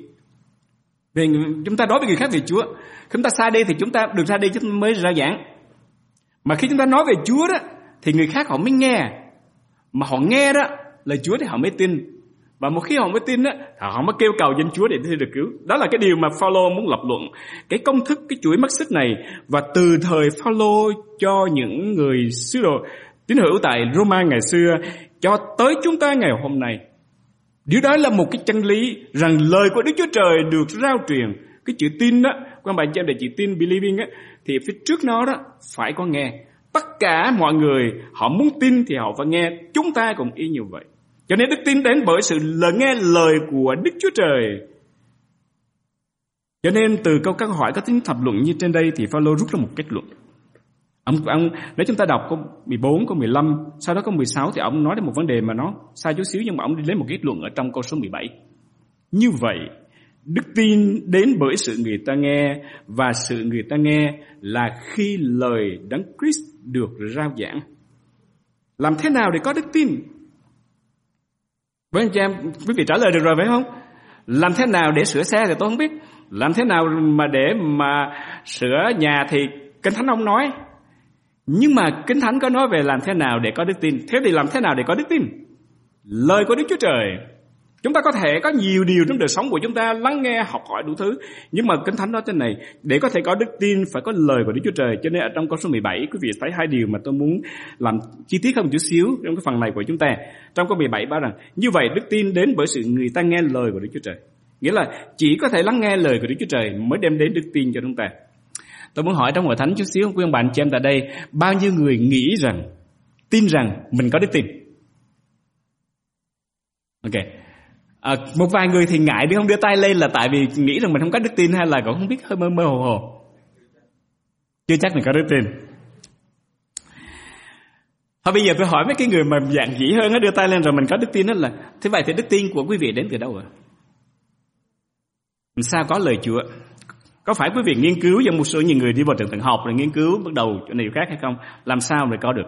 S1: chúng ta nói với người khác về Chúa. Chúng ta sai đi thì chúng ta được ra đi chúng ta mới rao giảng. Mà khi chúng ta nói về Chúa đó thì người khác họ mới nghe. Mà họ nghe đó lời Chúa thì họ mới tin. Và một khi họ mới tin đó, họ mới kêu cầu danh Chúa để được cứu. Đó là cái điều mà Phaolô muốn lập luận. Cái công thức, cái chuỗi mắt xích này. Và từ thời Phaolô cho những người sứ đồ tín hữu tại Roma ngày xưa, cho tới chúng ta ngày hôm nay, điều đó là một cái chân lý rằng lời của Đức Chúa Trời được rao truyền. Cái chữ tin đó, quan bạn cho để chữ tin, believing á, thì phía trước nó đó phải có nghe. Tất cả mọi người họ muốn tin thì họ phải nghe. Chúng ta cũng y như vậy. Cho nên đức tin đến bởi sự nghe lời của Đức Chúa Trời. Cho nên từ câu các hỏi có tính thập luận như trên đây thì Phaolô rút ra một kết luận. Ông nếu chúng ta đọc câu 14, câu 15, sau đó câu 16 thì ông nói đến một vấn đề mà nó sai chút xíu, nhưng mà ông đi lấy một kết luận ở trong câu số 17. Như vậy, đức tin đến bởi sự người ta nghe, và sự người ta nghe là khi lời Đấng Christ được rao giảng. Làm thế nào để có đức tin? Với anh chị em, quý vị trả lời được rồi phải không? Làm thế nào để sửa xe thì tôi không biết. Làm thế nào mà để mà sửa nhà thì Kinh Thánh ông nói. Nhưng mà Kinh Thánh có nói về làm thế nào để có đức tin. Thế thì làm thế nào để có đức tin? Lời của Đức Chúa Trời. Chúng ta có thể có nhiều điều trong đời sống của chúng ta, lắng nghe, học hỏi đủ thứ. Nhưng mà Kinh Thánh nói thế này, để có thể có đức tin phải có lời của Đức Chúa Trời. Cho nên ở trong câu số 17, quý vị thấy hai điều mà tôi muốn làm chi tiết hơn một chút xíu trong cái phần này của chúng ta. Trong câu 17 báo rằng, như vậy đức tin đến bởi sự người ta nghe lời của Đức Chúa Trời. Nghĩa là chỉ có thể lắng nghe lời của Đức Chúa Trời mới đem đến đức tin cho chúng ta. Tôi muốn hỏi trong hội thánh chút xíu, quý ông bạn chị em tại đây, bao nhiêu người nghĩ rằng, tin rằng mình có đức tin? Ok. Một vài người thì ngại đi không đưa tay lên là tại vì nghĩ rằng mình không có đức tin, hay là cũng không biết, hơi mơ mơ hồ hồ. Chưa chắc mình có đức tin. Thôi bây giờ tôi hỏi mấy cái người mà dạng dĩ hơn đưa tay lên rồi mình có đức tin đó là, thế vậy thì đức tin của quý vị đến từ đâu ạ? Sao có lời Chúa? Có phải quý vị nghiên cứu giống một số những người đi vào trường học rồi nghiên cứu bắt đầu chỗ này chỗ khác hay không? Làm sao để có được?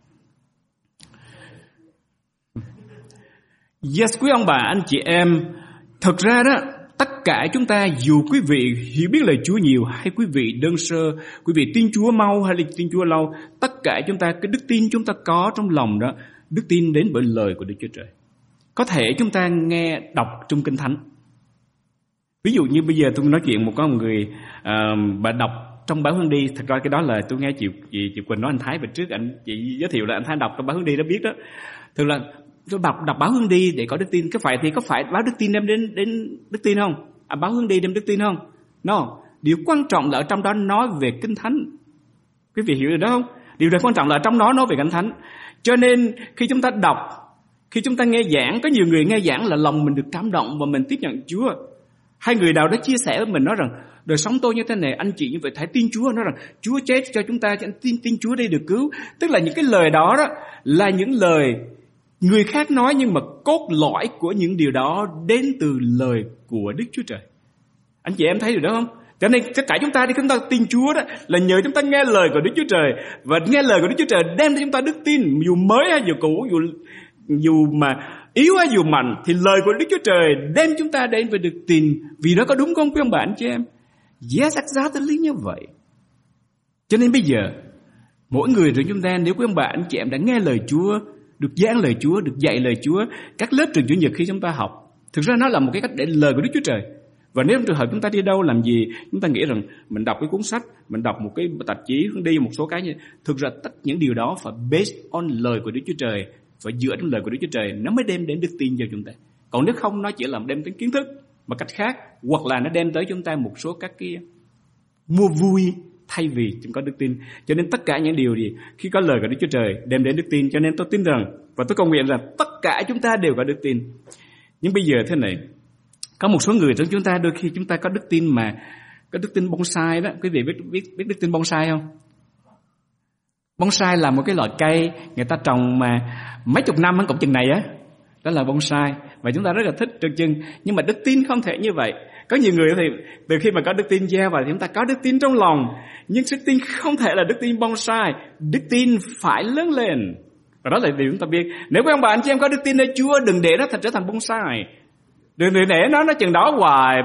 S1: Yes, quý ông bà, anh chị em, thực ra đó, tất cả chúng ta, dù quý vị hiểu biết lời Chúa nhiều hay quý vị đơn sơ, quý vị tin Chúa mau hay là tin Chúa lâu, tất cả chúng ta, cái đức tin chúng ta có trong lòng đó, đức tin đến bởi lời của Đức Chúa Trời. Có thể chúng ta nghe đọc trong Kinh Thánh. Ví dụ như bây giờ tôi nói chuyện có một người bà đọc trong báo Hướng Đi. Thật ra cái đó là tôi nghe chị Quỳnh nói anh Thái về trước, chị giới thiệu là anh Thái đọc trong báo Hướng Đi đó biết đó. Thường là Tôi đọc báo Hướng Đi để có đức tin. Có phải báo đức tin đem đến đức tin không? Báo Hướng Đi đem đức tin không? No. Điều quan trọng là ở trong đó nói về Kinh Thánh. Quý vị hiểu được đó không? Điều quan trọng là trong đó nói về Kinh Thánh. Cho nên khi chúng ta đọc, khi chúng ta nghe giảng, có nhiều người nghe giảng là lòng mình được cảm động và mình tiếp nhận Chúa. Hai người nào đó chia sẻ với mình nói rằng đời sống tôi như thế này, anh chị như vậy hãy tin Chúa. Nói rằng Chúa chết cho chúng ta, tin Chúa đây được cứu. Tức là những cái lời đó là những lời người khác nói, nhưng mà cốt lõi của những điều đó đến từ lời của Đức Chúa Trời. Anh chị em thấy được đó không? Cho nên tất cả chúng ta tin Chúa đó là nhờ chúng ta nghe lời của Đức Chúa Trời, và nghe lời của Đức Chúa Trời đem cho chúng ta đức tin, dù mới hay dù cũ, dù mà yếu hay dù mạnh, thì lời của Đức Chúa Trời đem chúng ta đến với đức tin. Vì đó có đúng không quý ông bà anh chị em? Yes, exactly như vậy. Cho nên bây giờ mỗi người trong chúng ta, nếu quý ông bà anh chị em đã nghe lời Chúa, được giảng lời Chúa, được dạy lời Chúa, các lớp trường Chủ nhật khi chúng ta học, thực ra nó là một cái cách để lời của Đức Chúa Trời. Và nếu trong trường hợp chúng ta đi đâu làm gì, chúng ta nghĩ rằng mình đọc cái cuốn sách, mình đọc một cái tạp chí Hướng Đi, một số cái như thực ra tất những điều đó phải based on lời của Đức Chúa Trời, phải dựa trên lời của Đức Chúa Trời, nó mới đem đến đức tin cho chúng ta. Còn nếu không, nó chỉ là đem đến kiến thức một cách khác, hoặc là nó đem tới chúng ta một số các cái mua vui thay vì chúng có đức tin. Cho nên tất cả những điều gì khi có lời của Đức Chúa Trời đem đến đức tin. Cho nên tôi tin rằng và tôi cầu nguyện rằng tất cả chúng ta đều có đức tin. Nhưng bây giờ thế này, có một số người trong chúng ta đôi khi chúng ta có đức tin mà có đức tin bonsai đó. Quý vị biết đức tin bonsai không? Bonsai là một cái loại cây người ta trồng mà mấy chục năm vẫn còn chừng này á. Đó là bonsai. Và chúng ta rất là thích trồng chừng. Nhưng mà đức tin không thể như vậy. Có nhiều người thì từ khi mà có đức tin gieo vào thì chúng ta có đức tin trong lòng. Nhưng đức tin không thể là đức tin bonsai. Đức tin phải lớn lên. Và đó là điều chúng ta biết. Nếu các ông bà anh chị em có đức tin nơi Chúa, đừng để nó trở thành bonsai. Đừng để nó chừng đó hoài,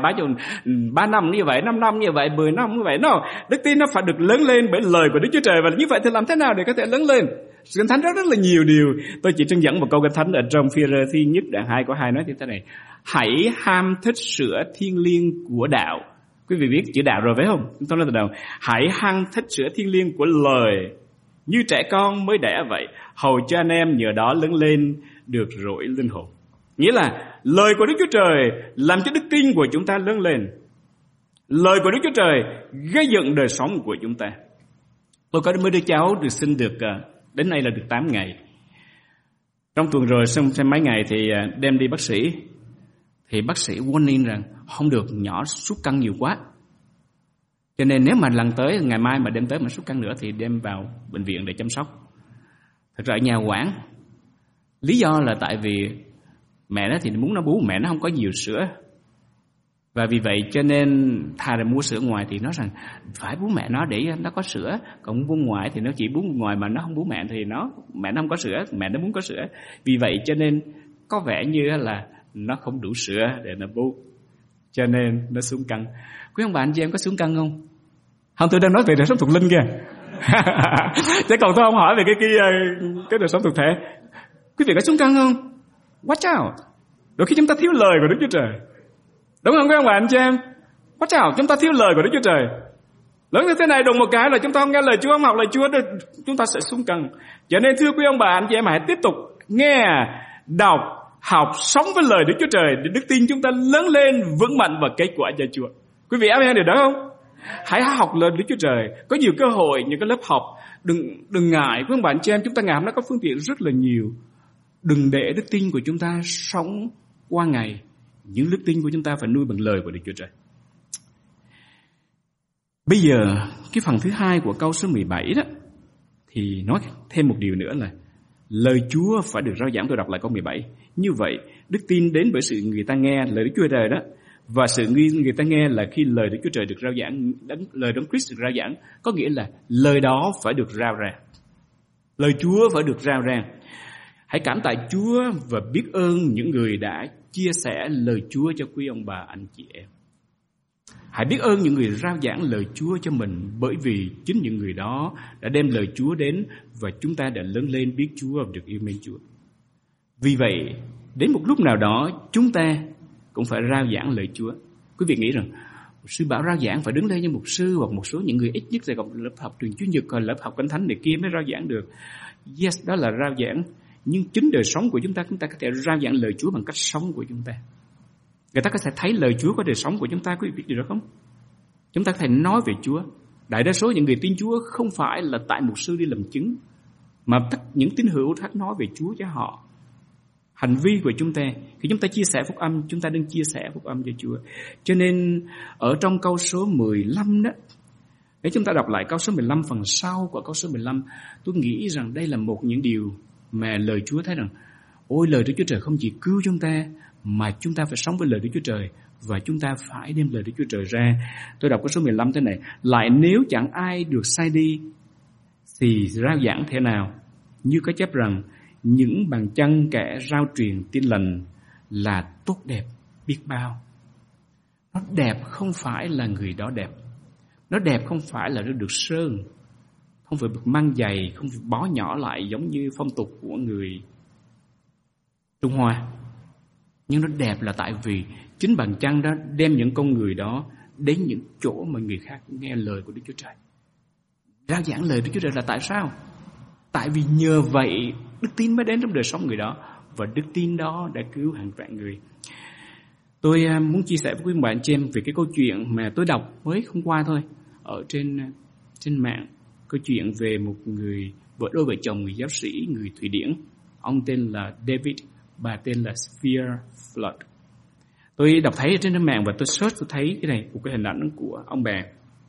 S1: 3 năm như vậy, 5 năm như vậy, 10 năm như vậy. No, đức tin nó phải được lớn lên bởi lời của Đức Chúa Trời. Và như vậy thì làm thế nào để có thể lớn lên? Kinh Thánh rất là nhiều điều. Tôi chỉ trưng dẫn một câu Kinh Thánh ở trong Phi-rơ thi nhất đoạn 2 câu 2 nói như thế này: hãy ham thích sữa thiêng liêng của đạo. Quý vị biết chữ đạo rồi phải không? Tôi nói từ đầu. Hãy ham thích sữa thiêng liêng của lời, như trẻ con mới đẻ vậy, hầu cho anh em nhờ đó lớn lên được rỗi linh hồn. Nghĩa là lời của Đức Chúa Trời làm cho đức tin của chúng ta lớn lên. Lời của Đức Chúa Trời gây dựng đời sống của chúng ta. Tôi có mấy đứa cháu được sinh được đến nay là được 8 ngày. Trong tuần rồi xem mấy ngày thì đem đi bác sĩ. Thì bác sĩ warning rằng không được, nhỏ sút cân nhiều quá. Cho nên nếu mà lần tới, ngày mai mà đem tới mà sút cân nữa thì đem vào bệnh viện để chăm sóc. Thật ra ở nhà quản. Lý do là tại vì mẹ nó thì muốn nó bú, mẹ nó không có nhiều sữa. Và vì vậy cho nên thà là mua sữa ngoài thì nói rằng phải bú mẹ nó để nó có sữa. Còn bú ngoài thì nó chỉ bú ngoài mà nó không bú mẹ thì mẹ nó không có sữa, mẹ nó muốn có sữa. Vì vậy cho nên có vẻ như là nó không đủ sữa để nó bú. Cho nên nó xuống cân. Quý ông bà anh chị em có xuống cân không? Không, tôi đang nói về đời sống thuộc linh kìa. Chứ còn tôi không hỏi về cái đời sống thuộc thể. Quý vị có xuống cân không? Watch out. Đôi khi chúng ta thiếu lời của Đức Chúa Trời. Đúng không các ông bà anh chị em? Watch out, chúng ta thiếu lời của Đức Chúa Trời. Lớn như thế này đùng một cái là chúng ta không nghe lời Chúa, không học lời Chúa, chúng ta sẽ xuống cân. Cho nên thưa quý ông bà anh chị em, hãy tiếp tục nghe, đọc, học, sống với lời Đức Chúa Trời để đức tin chúng ta lớn lên vững mạnh và kết quả cho Chúa. Quý vị amen điều đó không? Hãy học lời Đức Chúa Trời. Có nhiều cơ hội, những cái lớp học. Đừng ngại quý ông bà anh chị em, chúng ta ngày hôm nay có phương tiện rất là nhiều. Đừng để đức tin của chúng ta sống qua ngày. Những đức tin của chúng ta phải nuôi bằng lời của Đức Chúa Trời. Bây giờ cái phần thứ hai của câu số 17 đó thì nói thêm một điều nữa là lời Chúa phải được rao giảng. Tôi đọc lại câu 17. Như vậy đức tin đến bởi sự người ta nghe lời Đức Chúa Trời đó. Và sự người ta nghe là khi lời Đức Chúa Trời được rao giảng, lời Đấng Christ được rao giảng, có nghĩa là lời đó phải được rao ra. Lời Chúa phải được rao ra. Hãy cảm tạ Chúa và biết ơn những người đã chia sẻ lời Chúa cho quý ông bà anh chị em. Hãy biết ơn những người rao giảng lời Chúa cho mình, bởi vì chính những người đó đã đem lời Chúa đến và chúng ta đã lớn lên biết Chúa và được yêu mến Chúa. Vì vậy, đến một lúc nào đó chúng ta cũng phải rao giảng lời Chúa. Quý vị nghĩ rằng mục sư bảo rao giảng phải đứng lên như mục sư hoặc một số những người ít nhất sẽ gặp lớp học trường Chủ nhật, còn lớp học Kinh Thánh này kia mới rao giảng được. Yes, đó là rao giảng. Nhưng chính đời sống của chúng ta có thể rao giảng lời Chúa bằng cách sống của chúng ta. Người ta có thể thấy lời Chúa qua đời sống của chúng ta, quý vị biết điều đó không? Chúng ta có thể nói về Chúa. Đại đa số những người tin Chúa không phải là tại mục sư đi làm chứng, mà tất những tín hữu khác nói về Chúa cho họ. Hành vi của chúng ta, khi chúng ta chia sẻ phúc âm, chúng ta đang chia sẻ phúc âm cho Chúa. Cho nên ở trong câu số 15 đó, nếu chúng ta đọc lại câu số 15 phần sau của câu số 15, tôi nghĩ rằng đây là một những điều mà lời Chúa thấy rằng, ôi lời Đức Chúa Trời không chỉ cứu chúng ta, mà chúng ta phải sống với lời Đức Chúa Trời, và chúng ta phải đem lời Đức Chúa Trời ra. Tôi đọc câu số 15 thế này: lại nếu chẳng ai được sai đi, thì rao giảng thế nào? Như có chép rằng, những bàn chân kẻ rao truyền tin lành là tốt đẹp biết bao. Nó đẹp không phải là người đó đẹp. Nó đẹp không phải là nó được sơn, không phải được mang giày, không phải bó nhỏ lại giống như phong tục của người Trung Hoa. Nhưng nó đẹp là tại vì chính bàn chân đó đem những con người đó đến những chỗ mà người khác nghe lời của Đức Chúa Trời. Rao giảng lời Đức Chúa Trời là tại sao? Tại vì nhờ vậy đức tin mới đến trong đời sống người đó, và đức tin đó đã cứu hàng vạn người. Tôi muốn chia sẻ với quý bạn chị em về cái câu chuyện mà tôi đọc mới hôm qua thôi ở trên mạng. Câu chuyện về một đôi vợ chồng người giáo sĩ người Thụy Điển. Ông tên là David, bà tên là Sophia Flood. Tôi đọc thấy ở trên mạng và tôi search, tôi thấy cái này, một cái hình ảnh của ông bà.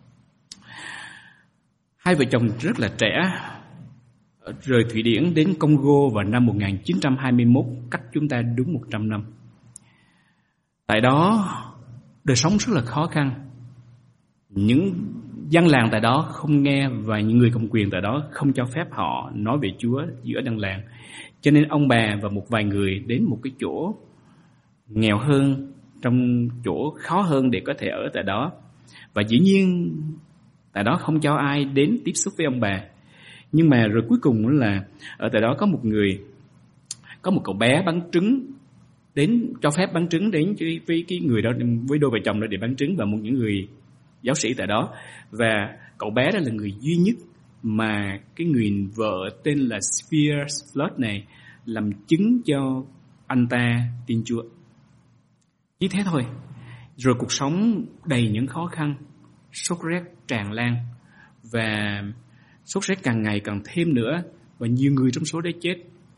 S1: Hai vợ chồng rất là trẻ rời Thụy Điển đến Congo vào năm 1921, cách chúng ta đúng 100 năm. Tại đó đời sống rất là khó khăn. Những dân làng tại đó không nghe, và những người cầm quyền tại đó không cho phép họ nói về Chúa giữa dân làng. Cho nên ông bà và một vài người đến một cái chỗ nghèo hơn, trong chỗ khó hơn để có thể ở tại đó. Và dĩ nhiên tại đó không cho ai đến tiếp xúc với ông bà. Nhưng mà rồi cuối cùng là ở tại đó có một cậu bé bán trứng đến, cho phép bán trứng đến với cái người đó, với đôi vợ chồng đó để bán trứng, và một những người giáo sĩ tại đó. Và cậu bé đó là người duy nhất mà cái người vợ tên là Sophia Flood này làm chứng cho anh ta tin Chúa. Chỉ thế thôi. Rồi cuộc sống đầy những khó khăn, sốt rét tràn lan, và sốt rét càng ngày càng thêm nữa, và nhiều người trong số đấy chết.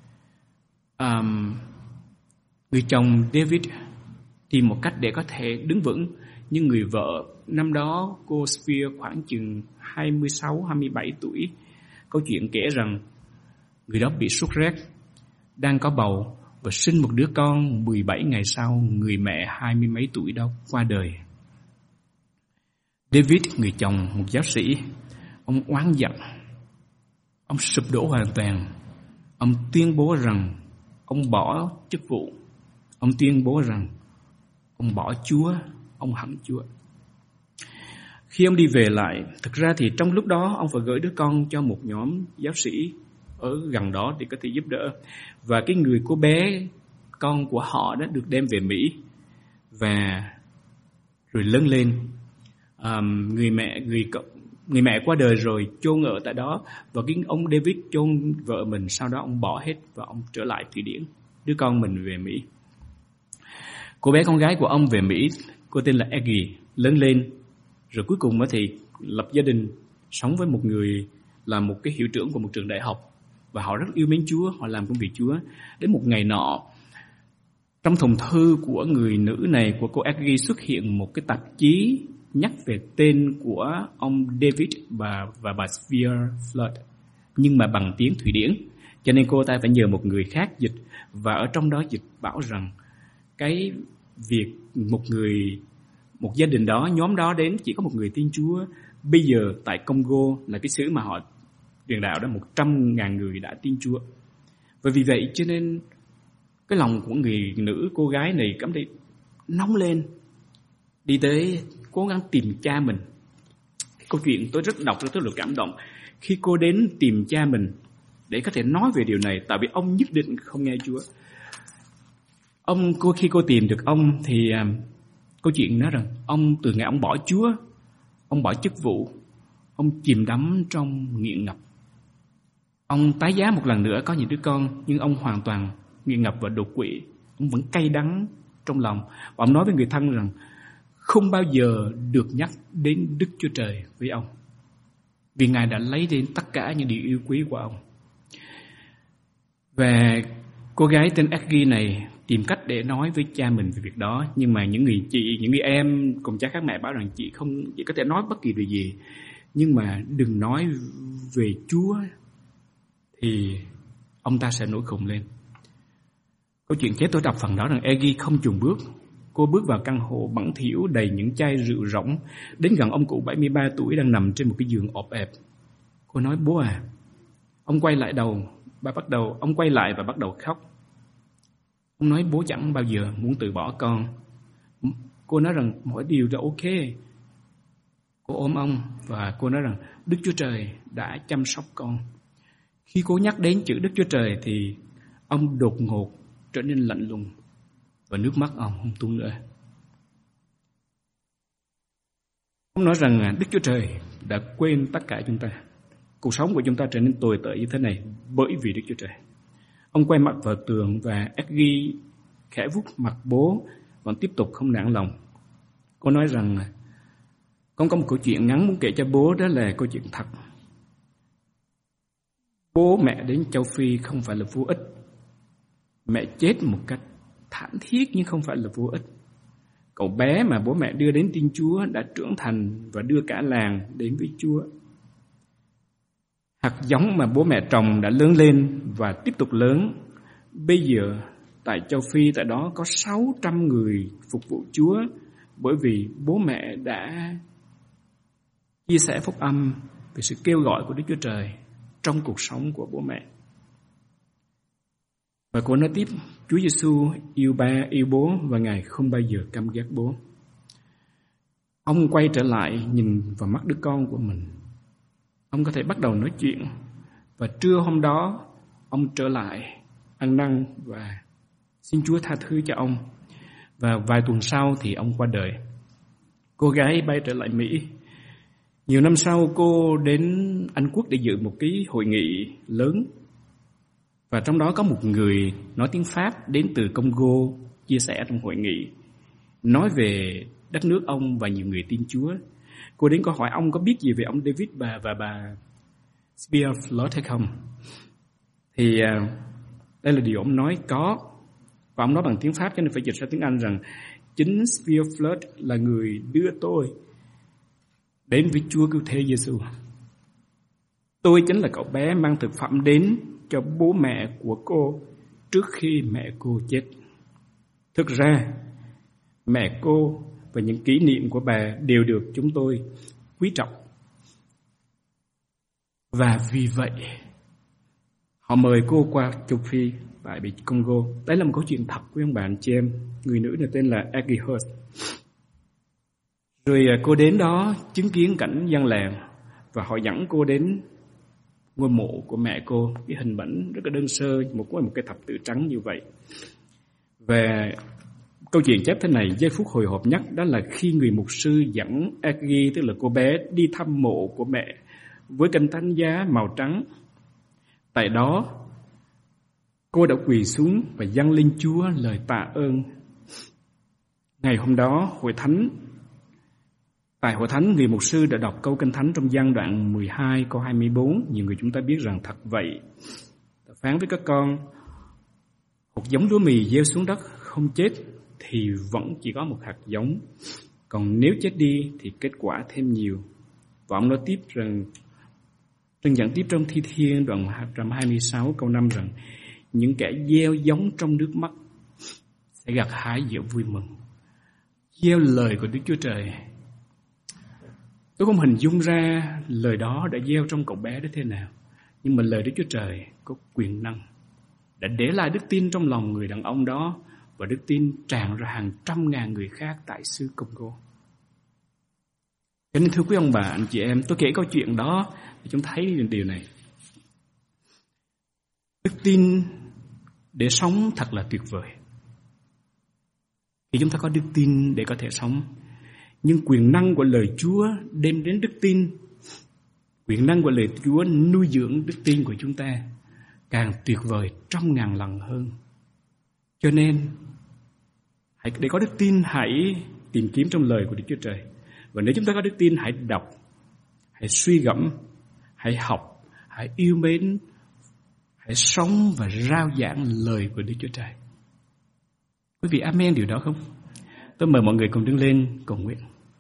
S1: Người chồng David tìm một cách để có thể đứng vững, nhưng người vợ năm đó, cô Sophia khoảng chừng 26-27 tuổi. Câu chuyện kể rằng người đó bị sốt rét, đang có bầu và sinh một đứa con. 17 ngày sau, người mẹ 20 mấy tuổi đó qua đời. David, người chồng, một giáo sĩ, ông oán giận, ông sụp đổ hoàn toàn. Ông tuyên bố rằng ông bỏ chức vụ. Ông tuyên bố rằng ông bỏ Chúa, ông hận Chúa. Khi ông đi về lại, thực ra thì trong lúc đó ông phải gửi đứa con cho một nhóm giáo sĩ ở gần đó để có thể giúp đỡ. Và cái người cô bé, con của họ đó, được đem về Mỹ, và rồi lớn lên. Người mẹ qua đời rồi, chôn ở tại đó, và cái ông David chôn vợ mình. Sau đó ông bỏ hết và ông trở lại Thụy Điển, đứa con mình về Mỹ. Cô bé con gái của ông về Mỹ, cô tên là Aggie, lớn lên, rồi cuối cùng thì lập gia đình, sống với một người là một cái hiệu trưởng của một trường đại học, và họ rất yêu mến Chúa, họ làm công việc Chúa. Đến một ngày nọ, trong thùng thư của người nữ này, của cô Aggie, xuất hiện một cái tạp chí nhắc về tên của ông David và bà Sophia Flood, nhưng mà bằng tiếng Thụy Điển. Cho nên cô ta phải nhờ một người khác dịch, và ở trong đó dịch bảo rằng cái việc một gia đình đó, nhóm đó đến chỉ có một người tin Chúa. Bây giờ tại Congo là cái xứ mà họ truyền đạo đó, 100.000 người đã tin Chúa. Và vì vậy cho nên cái lòng của người nữ, cô gái này cảm thấy nóng lên, đi tới cố gắng tìm cha mình. Câu chuyện tôi rất đọc rất là cảm động. Khi cô đến tìm cha mình để có thể nói về điều này, tại vì ông nhất định không nghe Chúa. Khi cô tìm được ông thì câu chuyện nói rằng ông từ ngày ông bỏ Chúa, ông bỏ chức vụ, ông chìm đắm trong nghiện ngập. Ông tái giá một lần nữa có những đứa con, nhưng ông hoàn toàn nghiện ngập và đột quỵ. Ông vẫn cay đắng trong lòng. Và ông nói với người thân rằng không bao giờ được nhắc đến Đức Chúa Trời với ông, vì Ngài đã lấy đến tất cả những điều yêu quý của ông. Và cô gái tên Aggie này tìm cách để nói với cha mình về việc đó, nhưng mà những người em cùng cha khác mẹ bảo rằng chị có thể nói bất kỳ điều gì, nhưng mà đừng nói về Chúa thì ông ta sẽ nổi khùng lên. Câu chuyện chết tôi đọc phần đó rằng Aggie không chùn bước. Cô bước vào căn hộ bẩn thỉu đầy những chai rượu rỗng, đến gần ông cụ 73 tuổi đang nằm trên một cái giường ọp ẹp. Cô nói: "Bố à." Ông quay lại và bắt đầu khóc. Ông nói: "Bố chẳng bao giờ muốn từ bỏ con." Cô nói rằng mọi điều đã ok. Cô ôm ông và cô nói rằng Đức Chúa Trời đã chăm sóc con. Khi cô nhắc đến chữ Đức Chúa Trời thì ông đột ngột trở nên lạnh lùng và nước mắt ông không tuôn nữa. Ông nói rằng Đức Chúa Trời đã quên tất cả chúng ta. Cuộc sống của chúng ta trở nên tồi tệ như thế này bởi vì Đức Chúa Trời. Ông quay mặt vào tường và Aggie khẽ vuốt mặt bố, vẫn tiếp tục không nản lòng. Cô nói rằng con có một câu chuyện ngắn muốn kể cho bố, đó là câu chuyện thật. Bố mẹ đến châu Phi không phải là vô ích. Mẹ chết một cách thảm thiết nhưng không phải là vô ích. Cậu bé mà bố mẹ đưa đến tin Chúa đã trưởng thành và đưa cả làng đến với Chúa. Hạt giống mà bố mẹ trồng đã lớn lên và tiếp tục lớn. Bây giờ tại châu Phi, tại đó có 600 người phục vụ Chúa, bởi vì bố mẹ đã chia sẻ phúc âm về sự kêu gọi của Đức Chúa Trời trong cuộc sống của bố mẹ. Và cô nói tiếp, Chúa Giêsu yêu ba, yêu bố và Ngài không bao giờ căm ghét bố. Ông quay trở lại nhìn vào mắt đứa con của mình. Ông có thể bắt đầu nói chuyện. Và trưa hôm đó, ông trở lại ăn năn và xin Chúa tha thứ cho ông. Và vài tuần sau thì ông qua đời. Cô gái bay trở lại Mỹ. Nhiều năm sau, cô đến Anh Quốc để dự một cái hội nghị lớn. Và trong đó có một người nói tiếng Pháp đến từ Congo chia sẻ trong hội nghị, nói về đất nước ông và nhiều người tin Chúa. Cô đến có hỏi ông có biết gì về ông David và bà Spearflood hay không? Thì đây là điều ông nói có. Và ông nói bằng tiếng Pháp cho nên phải dịch ra tiếng Anh rằng chính Spearflood là người đưa tôi đến với Chúa Cứu Thế Giêsu. Tôi chính là cậu bé mang thực phẩm đến cho bố mẹ của cô trước khi mẹ cô chết. Thực ra, mẹ cô và những kỷ niệm của bà đều được chúng tôi quý trọng. Và vì vậy, họ mời cô qua châu Phi tại Congo. Đấy là một câu chuyện thật quý ông bà anh chị em. Người nữ này tên là Aggie Hurst. Rồi cô đến đó chứng kiến cảnh dân làng và họ dẫn cô đến ngôi mộ của mẹ cô, cái hình ảnh rất là đơn sơ, một cái thập tự trắng như vậy. Và câu chuyện chép thế này, giây phút hồi hộp nhất đó là khi người mục sư dẫn Aggie, tức là cô bé, đi thăm mộ của mẹ với cành thánh giá màu trắng. Tại đó, cô đã quỳ xuống và dâng lên Chúa lời tạ ơn. Ngày hôm đó, tại hội thánh, người mục sư đã đọc câu Kinh Thánh trong Giăng đoạn 12 câu 24. Nhiều người chúng ta biết rằng thật vậy. Ta phán với các con, hột giống lúa mì gieo xuống đất không chết thì vẫn chỉ có một hạt giống. Còn nếu chết đi thì kết quả thêm nhiều. Và ông nói tiếp rằng, Trân dẫn tiếp trong Thi Thiên đoạn 126 câu 5 rằng, những kẻ gieo giống trong nước mắt sẽ gặt hái giữa vui mừng. Gieo lời của Đức Chúa Trời. Tôi không hình dung ra lời đó đã gieo trong cậu bé đó thế nào. Nhưng mà lời Đức Chúa Trời có quyền năng, đã để lại đức tin trong lòng người đàn ông đó, và đức tin tràn ra hàng trăm ngàn người khác tại xứ Congo. Cho nên thưa quý ông bà, anh chị em, tôi kể câu chuyện đó để chúng thấy điều này. Đức tin để sống thật là tuyệt vời. Khi chúng ta có đức tin để có thể sống, nhưng quyền năng của lời Chúa đem đến đức tin Quyền năng của lời Chúa nuôi dưỡng đức tin của chúng ta càng tuyệt vời 100.000 lần hơn. Cho nên để có đức tin, hãy tìm kiếm trong lời của Đức Chúa Trời. Và nếu chúng ta có đức tin, hãy đọc, hãy suy gẫm, hãy học, hãy yêu mến, hãy sống và rao giảng lời của Đức Chúa Trời. Quý vị amen điều đó không? Tôi mời mọi người cùng đứng lên cầu nguyện.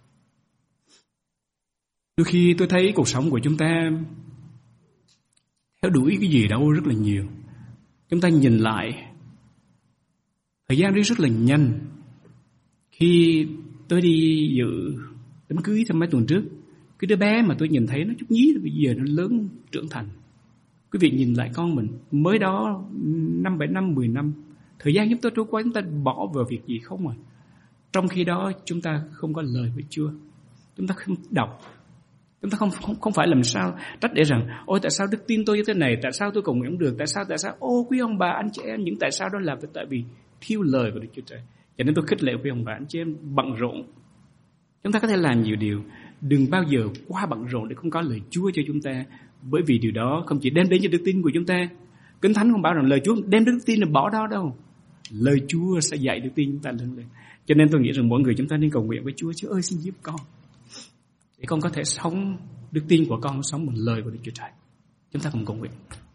S1: Đôi khi tôi thấy cuộc sống của chúng ta theo đuổi cái gì đâu rất là nhiều. Chúng ta nhìn lại, thời gian đi rất là nhanh. Khi tôi đi dự đám cưới thăm mấy tuần trước, cái đứa bé mà tôi nhìn thấy nó chút nhí, bây giờ nó lớn trưởng thành. Quý vị nhìn lại con mình, mới đó 5, 7 năm, 10 năm, thời gian chúng ta trôi qua, chúng ta bỏ vào việc gì không à? Trong khi đó chúng ta không có lời với Chúa, chúng ta không đọc, chúng ta không phải làm sao trách để rằng ôi tại sao đức tin tôi như thế này, tại sao tôi cầu nguyện không được, tại sao ô quý ông bà anh chị em, những tại sao đó là tại vì thiếu lời của Đức Chúa Trời. Cho nên tôi khích lệ quý ông bà anh chị em bận rộn. Chúng ta có thể làm nhiều điều, đừng bao giờ quá bận rộn để không có lời Chúa cho chúng ta, bởi vì điều đó không chỉ đem đến cho đức tin của chúng ta. Kinh Thánh không bảo rằng lời Chúa đem đến đức tin là bỏ đó đâu. Lời Chúa sẽ dạy đức tin chúng ta lớn lên. Cho nên tôi nghĩ rằng mỗi người chúng ta nên cầu nguyện với Chúa: Chúa ơi, xin giúp con để con có thể sống đức tin của con, sống bằng lời của Đức Chúa Trời. Chúng ta cùng cầu nguyện.